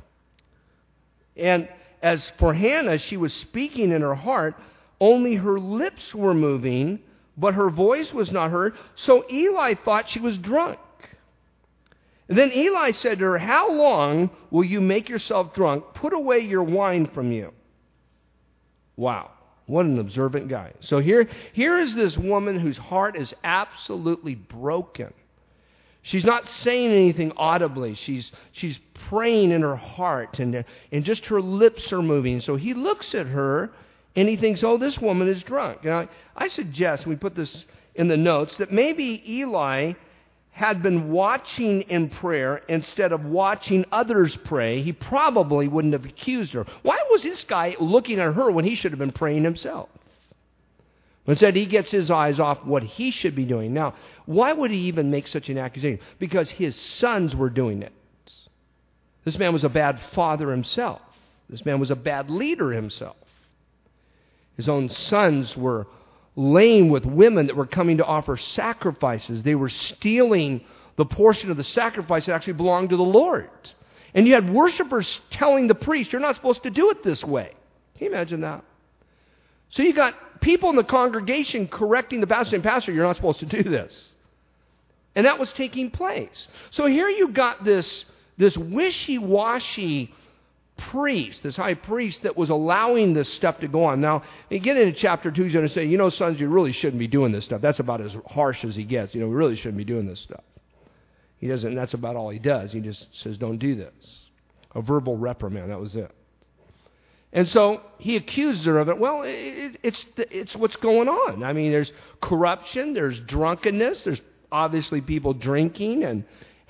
And as for Hannah, she was speaking in her heart, only her lips were moving, but her voice was not heard. So Eli thought she was drunk. And then Eli said to her, how long will you make yourself drunk? Put away your wine from you. Wow, what an observant guy. So here, here is this woman whose heart is absolutely broken. She's not saying anything audibly. She's, she's praying in her heart, and, and just her lips are moving. So he looks at her, and he thinks, oh, this woman is drunk. Now, I suggest, we put this in the notes, that maybe Eli had been watching in prayer instead of watching others pray. He probably wouldn't have accused her. Why was this guy looking at her when he should have been praying himself? Instead, he gets his eyes off what he should be doing. Now, why would he even make such an accusation? Because his sons were doing it. This man was a bad father himself. This man was a bad leader himself. His own sons were laying with women that were coming to offer sacrifices. They were stealing the portion of the sacrifice that actually belonged to the Lord. And you had worshipers telling the priest, you're not supposed to do it this way. Can you imagine that? So you got people in the congregation correcting the pastor saying, Pastor, you're not supposed to do this. And that was taking place. So here you got this, this wishy-washy priest, this high priest that was allowing this stuff to go on. Now, you get into chapter two, he's going to say, you know, sons, you really shouldn't be doing this stuff. That's about as harsh as he gets. You know, we really shouldn't be doing this stuff. He doesn't, that's about all he does. He just says, don't do this. A verbal reprimand, that was it. And so he accuses her of it. Well, it, it's it's what's going on. I mean, there's corruption, there's drunkenness, there's obviously people drinking and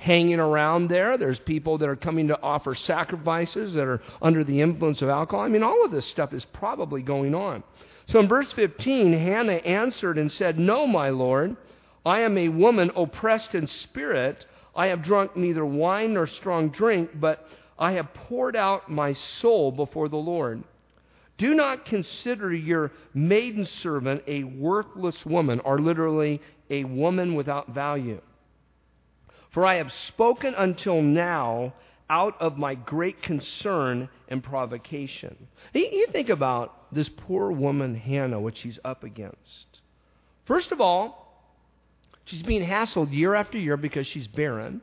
hanging around there. There's people that are coming to offer sacrifices that are under the influence of alcohol. I mean, all of this stuff is probably going on. So in verse fifteen, Hannah answered and said, "No, my Lord, I am a woman oppressed in spirit. I have drunk neither wine nor strong drink, but I have poured out my soul before the Lord. Do not consider your maidservant a worthless woman," or literally a woman without value. "For I have spoken until now out of my great concern and provocation." You think about this poor woman, Hannah, what she's up against. First of all, she's being hassled year after year because she's barren.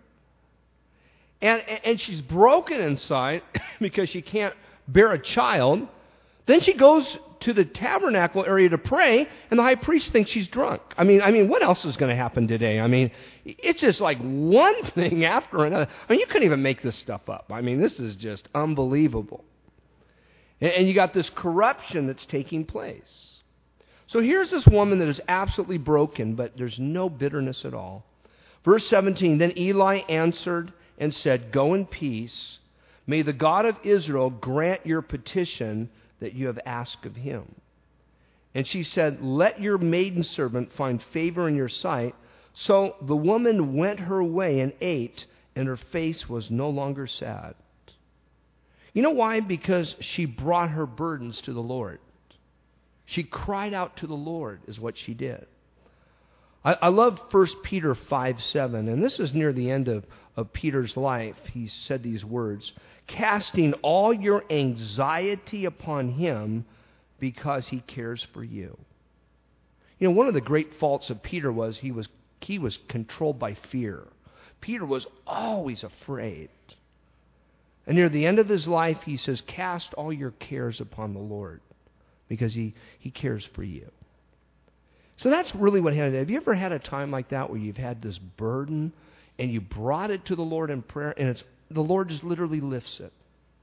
And, and she's broken inside because she can't bear a child. Then she goes to the tabernacle area to pray, and the high priest thinks she's drunk. I mean, I mean, what else is going to happen today? I mean, it's just like one thing after another. I mean, you couldn't even make this stuff up. I mean, this is just unbelievable. And, and you got this corruption that's taking place. So here's this woman that is absolutely broken, but there's no bitterness at all. Verse seventeen, "Then Eli answered and said, 'Go in peace. May the God of Israel grant your petition that you have asked of him.' And she said, 'Let your maidservant find favor in your sight.' So the woman went her way and ate, and her face was no longer sad." You know why? Because she brought her burdens to the Lord. She cried out to the Lord, is what she did. I, I love First Peter five seven, and this is near the end of, of Peter's life. He said these words, "Casting all your anxiety upon him because he cares for you." You know, one of the great faults of Peter was he was he was controlled by fear. Peter was always afraid. And near the end of his life, he says, "Cast all your cares upon the Lord because he, he cares for you." So that's really what Hannah did. Have you ever had a time like that where you've had this burden and you brought it to the Lord in prayer, and it's the Lord just literally lifts it?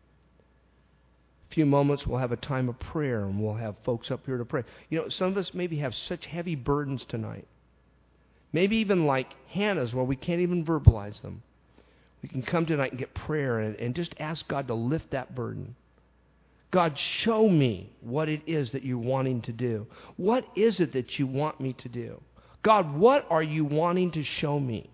A few moments, we'll have a time of prayer, and we'll have folks up here to pray. You know, some of us maybe have such heavy burdens tonight. Maybe even like Hannah's, where we can't even verbalize them. We can come tonight and get prayer and, and just ask God to lift that burden. God, show me what it is that you're wanting to do. What is it that you want me to do? God, what are you wanting to show me?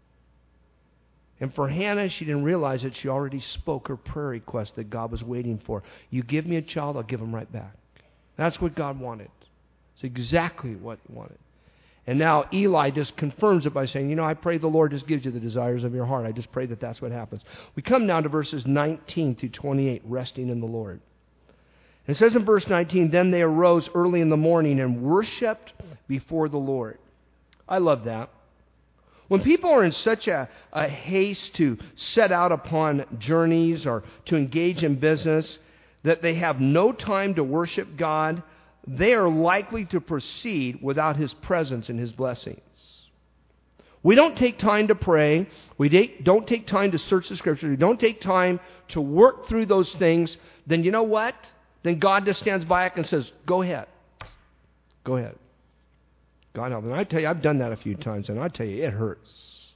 And for Hannah, she didn't realize that she already spoke her prayer request that God was waiting for. You give me a child, I'll give him right back. That's what God wanted. It's exactly what he wanted. And now Eli just confirms it by saying, you know, I pray the Lord just gives you the desires of your heart. I just pray that that's what happens. We come now to verses nineteen through twenty-eight, resting in the Lord. It says in verse nineteen, "Then they arose early in the morning and worshipped before the Lord." I love that. When people are in such a, a haste to set out upon journeys or to engage in business that they have no time to worship God, they are likely to proceed without His presence and His blessings. We don't take time to pray. We don't take time to search the Scriptures. We don't take time to work through those things. Then you know what? Then God just stands back and says, go ahead. Go ahead. God help. And I tell you, I've done that a few times, and I tell you, it hurts.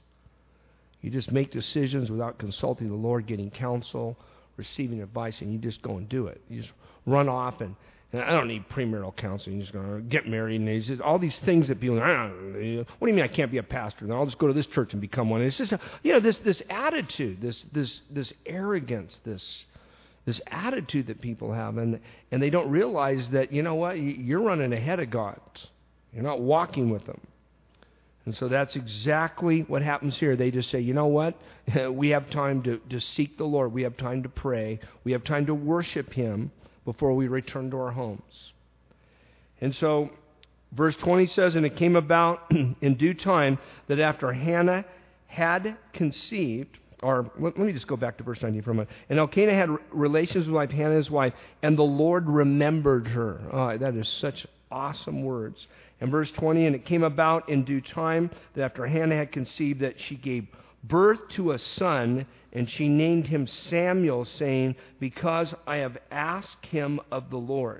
You just make decisions without consulting the Lord, getting counsel, receiving advice, and you just go and do it. You just run off, and, and I don't need premarital counseling. You just go get married, and just, all these things that people, I don't know, what do you mean I can't be a pastor? Then I'll just go to this church and become one. And it's just, you know, this this attitude, this this this arrogance, this this attitude that people have, and and they don't realize that, you know what, you're running ahead of God. You're not walking with them. And so that's exactly what happens here. They just say, you know what? We have time to, to seek the Lord. We have time to pray. We have time to worship Him before we return to our homes. And so verse twenty says, "And it came about in due time that after Hannah had conceived," or let, let me just go back to verse nineteen for a moment. "And Elkanah had relations with wife Hannah, his wife, and the Lord remembered her." Oh, that is such awesome words. And verse twenty, "And it came about in due time that after Hannah had conceived that she gave birth to a son, and she named him Samuel, saying, because I have asked him of the Lord."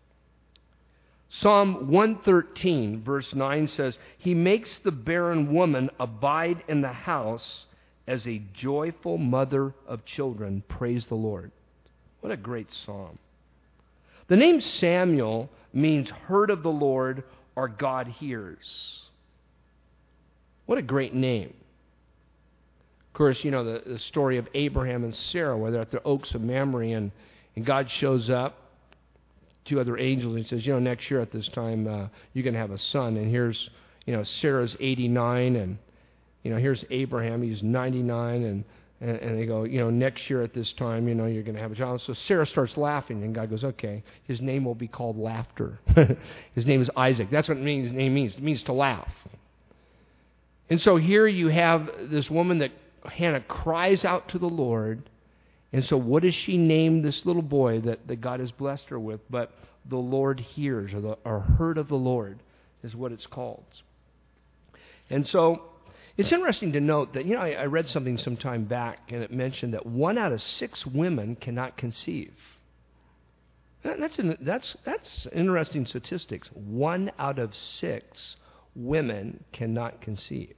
Psalm one thirteen, verse nine says, "He makes the barren woman abide in the house as a joyful mother of children. Praise the Lord. What a great psalm. The name Samuel means heard of the Lord or God hears. What a great name. Of course, you know the, the story of Abraham and Sarah, where they're at the Oaks of Mamre, and, and God shows up, two other angels, and he says, you know, next year at this time, uh, you're going to have a son. And here's, you know, Sarah's eighty-nine, and, you know, here's Abraham, he's ninety-nine, and, and, and they go, you know, next year at this time, you know, you're going to have a child. So Sarah starts laughing, and God goes, okay, his name will be called Laughter. His name is Isaac. That's what his name means. It means to laugh. And so here you have this woman that Hannah cries out to the Lord. And so what does she name this little boy that, that God has blessed her with? But the Lord hears, or, the, or heard of the Lord is what it's called. And so it's interesting to note that, you know, I, I read something some time back, and it mentioned that one out of six women cannot conceive. That's, an, that's, that's interesting statistics. One out of six women cannot conceive.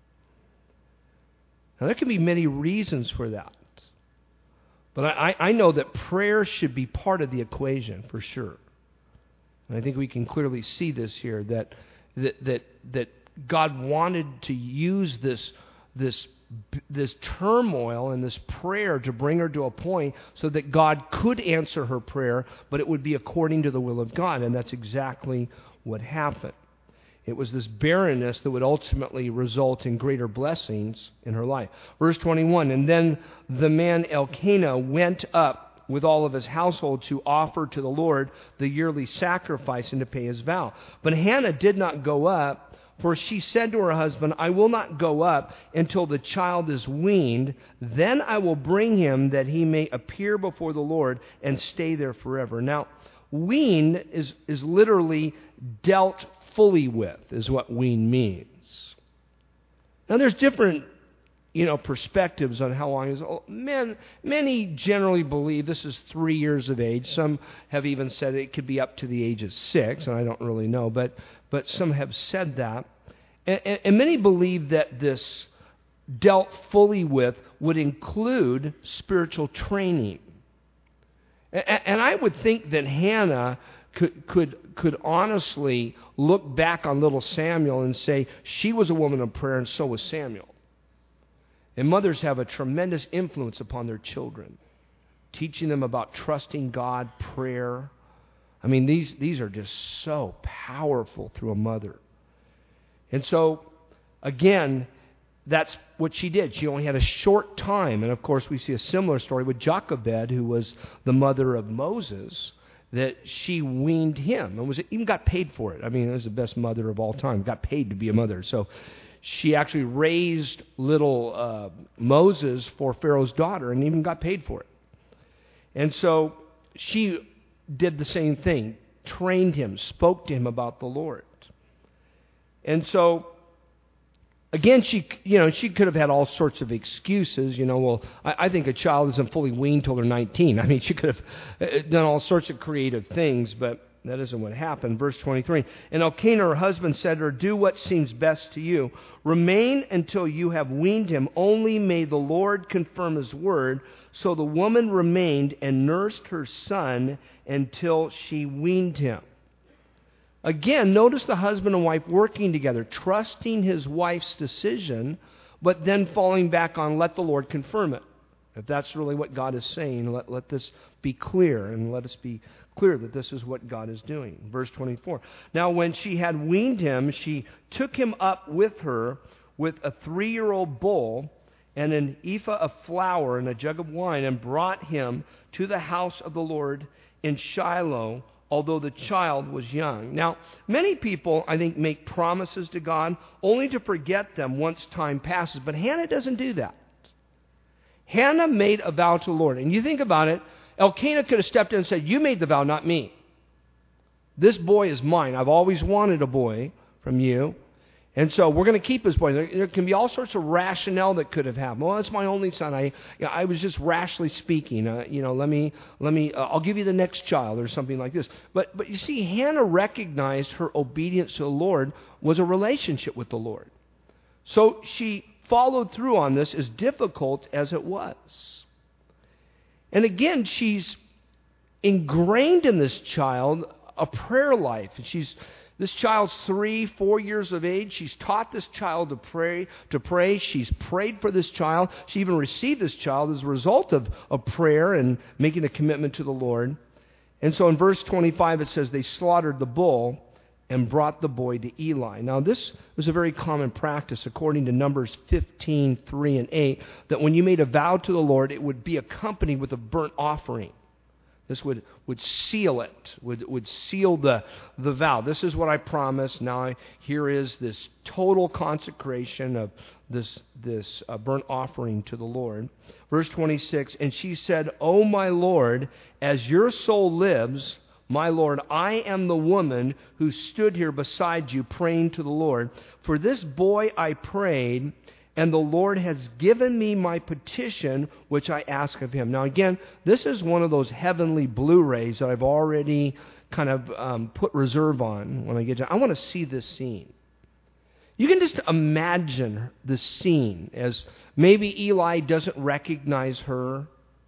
Now, there can be many reasons for that. But I, I know that prayer should be part of the equation, for sure. And I think we can clearly see this here, that that that, that God wanted to use this, this, this turmoil and this prayer to bring her to a point so that God could answer her prayer, but it would be according to the will of God. And that's exactly what happened. It was this barrenness that would ultimately result in greater blessings in her life. Verse twenty-one, and then the man Elkanah went up with all of his household to offer to the Lord the yearly sacrifice and to pay his vow. But Hannah did not go up, for she said to her husband, I will not go up until the child is weaned. Then I will bring him that he may appear before the Lord and stay there forever. Now, weaned is, is literally dealt fully with, is what wean means. Now, there's different, you know, perspectives on how long it is. Oh, men, many generally believe this is three years of age. Some have even said it could be up to the age of six, and I don't really know, but but some have said that. And, and, and many believe that this dealt fully with would include spiritual training. And, and I would think that Hannah could could could honestly look back on little Samuel and say she was a woman of prayer and so was Samuel. And mothers have a tremendous influence upon their children, teaching them about trusting God, prayer. I mean, these these are just so powerful through a mother. And so, again, that's what she did. She only had a short time. And, of course, we see a similar story with Jochebed, who was the mother of Moses, that she weaned him and was even got paid for it. I mean, it was the best mother of all time. Got paid to be a mother. So she actually raised little uh, Moses for Pharaoh's daughter and even got paid for it. And so she did the same thing, trained him, spoke to him about the Lord. And so, again, she, you know, she could have had all sorts of excuses. You know, well, I, I think a child isn't fully weaned till they're nineteen. I mean, she could have done all sorts of creative things, but that isn't what happened. Verse twenty-three, and Elkanah, her husband, said to her, do what seems best to you. Remain until you have weaned him. Only may the Lord confirm his word. So the woman remained and nursed her son until she weaned him. Again, notice the husband and wife working together, trusting his wife's decision, but then falling back on let the Lord confirm it. If that's really what God is saying, let, let this be clear, and let us be clear that this is what God is doing. Verse twenty-four. Now when she had weaned him, she took him up with her with a three-year-old bull and an ephah of flour and a jug of wine, and brought him to the house of the Lord in Shiloh, although the child was young. Now, many people, I think, make promises to God only to forget them once time passes. But Hannah doesn't do that. Hannah made a vow to the Lord. And you think about it, Elkanah could have stepped in and said, you made the vow, not me. This boy is mine. I've always wanted a boy from you. And so we're going to keep this boy. There, there can be all sorts of rationale that could have happened. Well, it's my only son. I, you know, I was just rashly speaking. Uh, you know, let me, let me. Uh, I'll give you the next child or something like this. But, but you see, Hannah recognized her obedience to the Lord was a relationship with the Lord. So she followed through on this, as difficult as it was. And again, she's ingrained in this child a prayer life. She's This child's three, four years of age. She's taught this child to pray. To pray. She's prayed for this child. She even received this child as a result of, of prayer and making a commitment to the Lord. And so in verse twenty-five it says, they slaughtered the bull and brought the boy to Eli. Now this was a very common practice according to Numbers fifteen, three and eight, that when you made a vow to the Lord, it would be accompanied with a burnt offering. This would, would seal it, would, would seal the, the vow. This is what I promise. Now I, here is this total consecration of this, this uh, burnt offering to the Lord. Verse twenty-six, and she said, O my Lord, as your soul lives, my Lord, I am the woman who stood here beside you praying to the Lord. For this boy I prayed, and the Lord has given me my petition, which I ask of him. Now again, this is one of those heavenly Blu-rays that I've already kind of um, put reserve on when I get to. I want to see this scene. You can just imagine the scene as maybe Eli doesn't recognize her.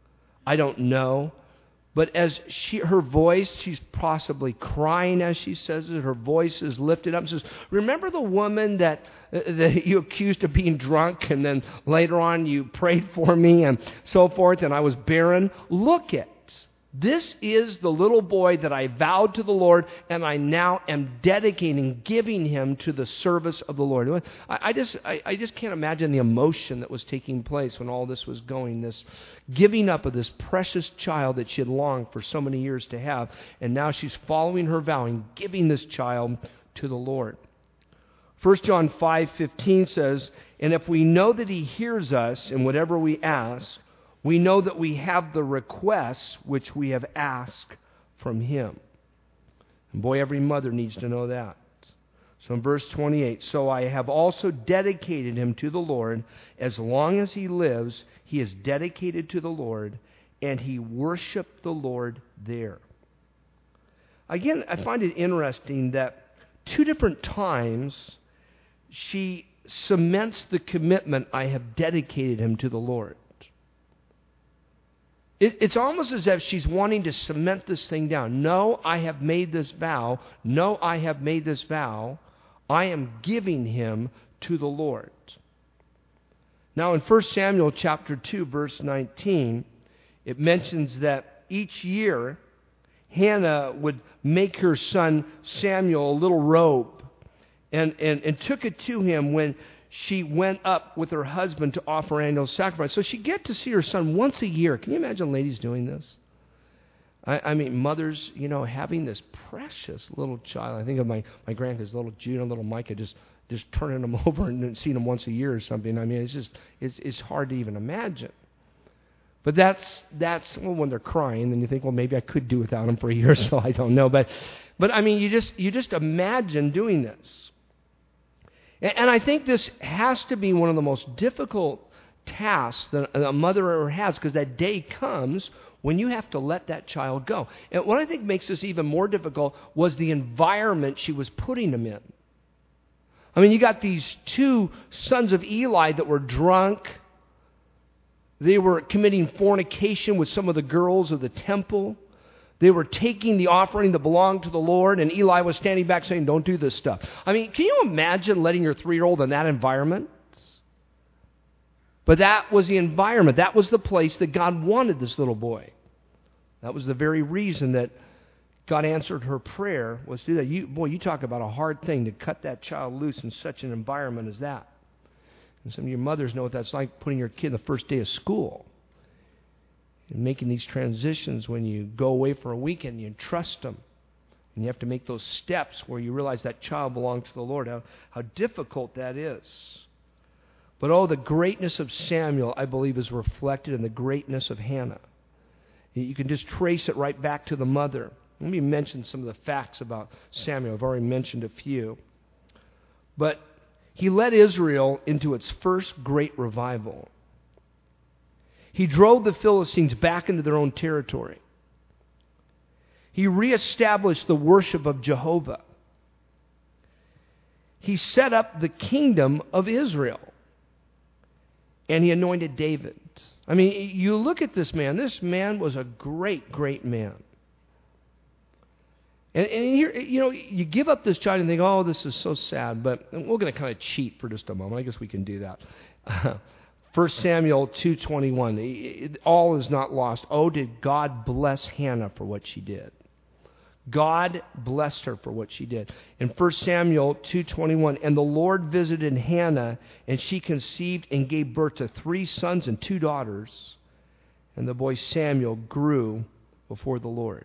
I don't know. But as she, her voice, she's possibly crying as she says it. Her voice is lifted up and says, remember the woman that, that you accused of being drunk and then later on you prayed for me and so forth and I was barren? Look at, this is the little boy that I vowed to the Lord and I now am dedicating, giving him to the service of the Lord. I, I just I, I just can't imagine the emotion that was taking place when all this was going, this giving up of this precious child that she had longed for so many years to have, and now she's following her vow and giving this child to the Lord. First John five fifteen says, and if we know that he hears us in whatever we ask, we know that we have the requests which we have asked from him. And boy, every mother needs to know that. So in verse twenty-eight, so I have also dedicated him to the Lord. As long as he lives, he is dedicated to the Lord, and he worshiped the Lord there. Again, I find it interesting that two different times she cements the commitment, I have dedicated him to the Lord. It's almost as if she's wanting to cement this thing down. No, I have made this vow. No, I have made this vow. I am giving him to the Lord. Now in First Samuel chapter two, verse nineteen, it mentions that each year Hannah would make her son Samuel a little robe and, and, and took it to him when she went up with her husband to offer annual sacrifice. So she get to see her son once a year. Can you imagine ladies doing this? I, I mean, mothers, you know, having this precious little child. I think of my, my grandkids, little Judah, little Micah, just just turning them over and seeing them once a year or something. I mean, it's just it's, it's hard to even imagine. But that's that's well, when they're crying, then you think, well, maybe I could do without them for a year or so. I don't know, but but I mean, you just you just imagine doing this. And I think this has to be one of the most difficult tasks that a mother ever has, because that day comes when you have to let that child go. And what I think makes this even more difficult was the environment she was putting him in. I mean, you got these two sons of Eli that were drunk. They were committing fornication with some of the girls of the temple. They were taking the offering that belonged to the Lord, and Eli was standing back saying, don't do this stuff. I mean, can you imagine letting your three-year-old in that environment? But that was the environment. That was the place that God wanted this little boy. That was the very reason that God answered her prayer, was to do that. You, boy, you talk about a hard thing to cut that child loose in such an environment as that. And some of your mothers know what that's like, putting your kid in the first day of school. And making these transitions when you go away for a weekend, you trust them. And you have to make those steps where you realize that child belongs to the Lord. How, how difficult that is. But oh, the greatness of Samuel, I believe, is reflected in the greatness of Hannah. You can just trace it right back to the mother. Let me mention some of the facts about Samuel. I've already mentioned a few. But he led Israel into its first great revival. He drove the Philistines back into their own territory. He reestablished the worship of Jehovah. He set up the kingdom of Israel. and he anointed David. I mean, you look at this man. This man was a great, great man. And, and here, you know, you give up this child and think, oh, this is so sad. But we're going to kind of cheat for just a moment. I guess we can do that. First Samuel two twenty-one. All is not lost. Oh, did God bless Hannah for what she did. God blessed her for what she did. In First Samuel two twenty-one, and the Lord visited Hannah, and she conceived and gave birth to three sons and two daughters. And the boy Samuel grew before the Lord.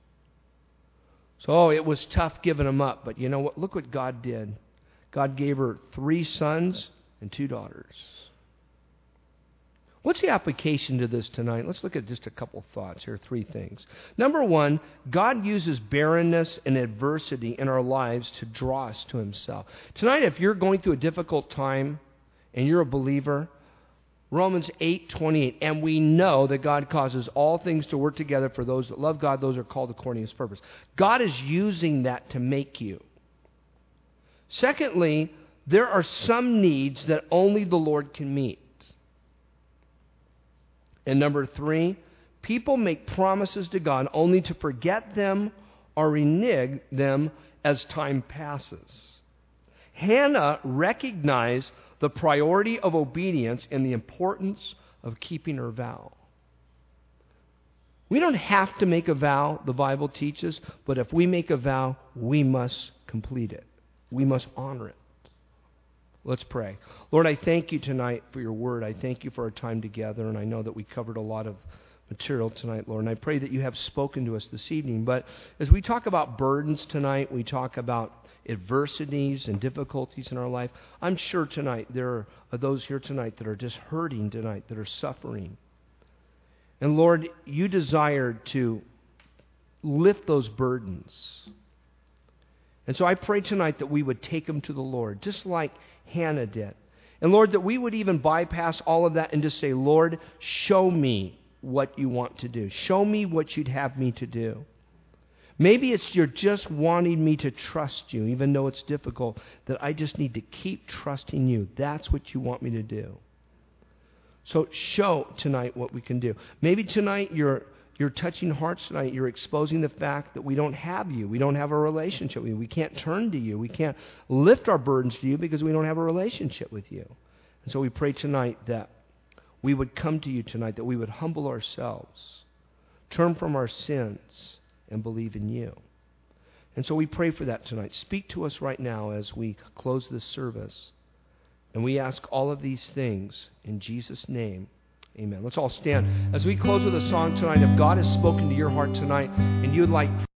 So it was tough giving them up, but you know what? Look what God did. God gave her three sons and two daughters. What's the application to this tonight? Let's look at just a couple thoughts here, three things. Number one, God uses barrenness and adversity in our lives to draw us to Himself. Tonight, if you're going through a difficult time and you're a believer, Romans eight twenty-eight, and we know that God causes all things to work together for those that love God, those are called according to His purpose. God is using that to make you. Secondly, there are some needs that only the Lord can meet. And number three, people make promises to God only to forget them or renege them as time passes. Hannah recognized the priority of obedience and the importance of keeping her vow. We don't have to make a vow, the Bible teaches, but if we make a vow, we must complete it. We must honor it. Let's pray. Lord, I thank you tonight for your word. I thank you for our time together, and I know that we covered a lot of material tonight, Lord, and I pray that you have spoken to us this evening. But as we talk about burdens tonight, we talk about adversities and difficulties in our life, I'm sure tonight there are those here tonight that are just hurting tonight, that are suffering. And Lord, you desired to lift those burdens. And so I pray tonight that we would take them to the Lord, just like Hannah did. And Lord, that we would even bypass all of that and just say, Lord, show me what you want to do. Show me what you'd have me to do. Maybe it's you're just wanting me to trust you, even though it's difficult, that I just need to keep trusting you. That's what you want me to do. So show tonight what we can do. Maybe tonight you're you're touching hearts tonight. You're exposing the fact that we don't have you. We don't have a relationship with you. We can't turn to you. We can't lift our burdens to you because we don't have a relationship with you. And so we pray tonight that we would come to you tonight, that we would humble ourselves, turn from our sins, and believe in you. And so we pray for that tonight. Speak to us right now as we close this service. And we ask all of these things in Jesus' name. Amen. Let's all stand. As we close with a song tonight, if God has spoken to your heart tonight and you'd like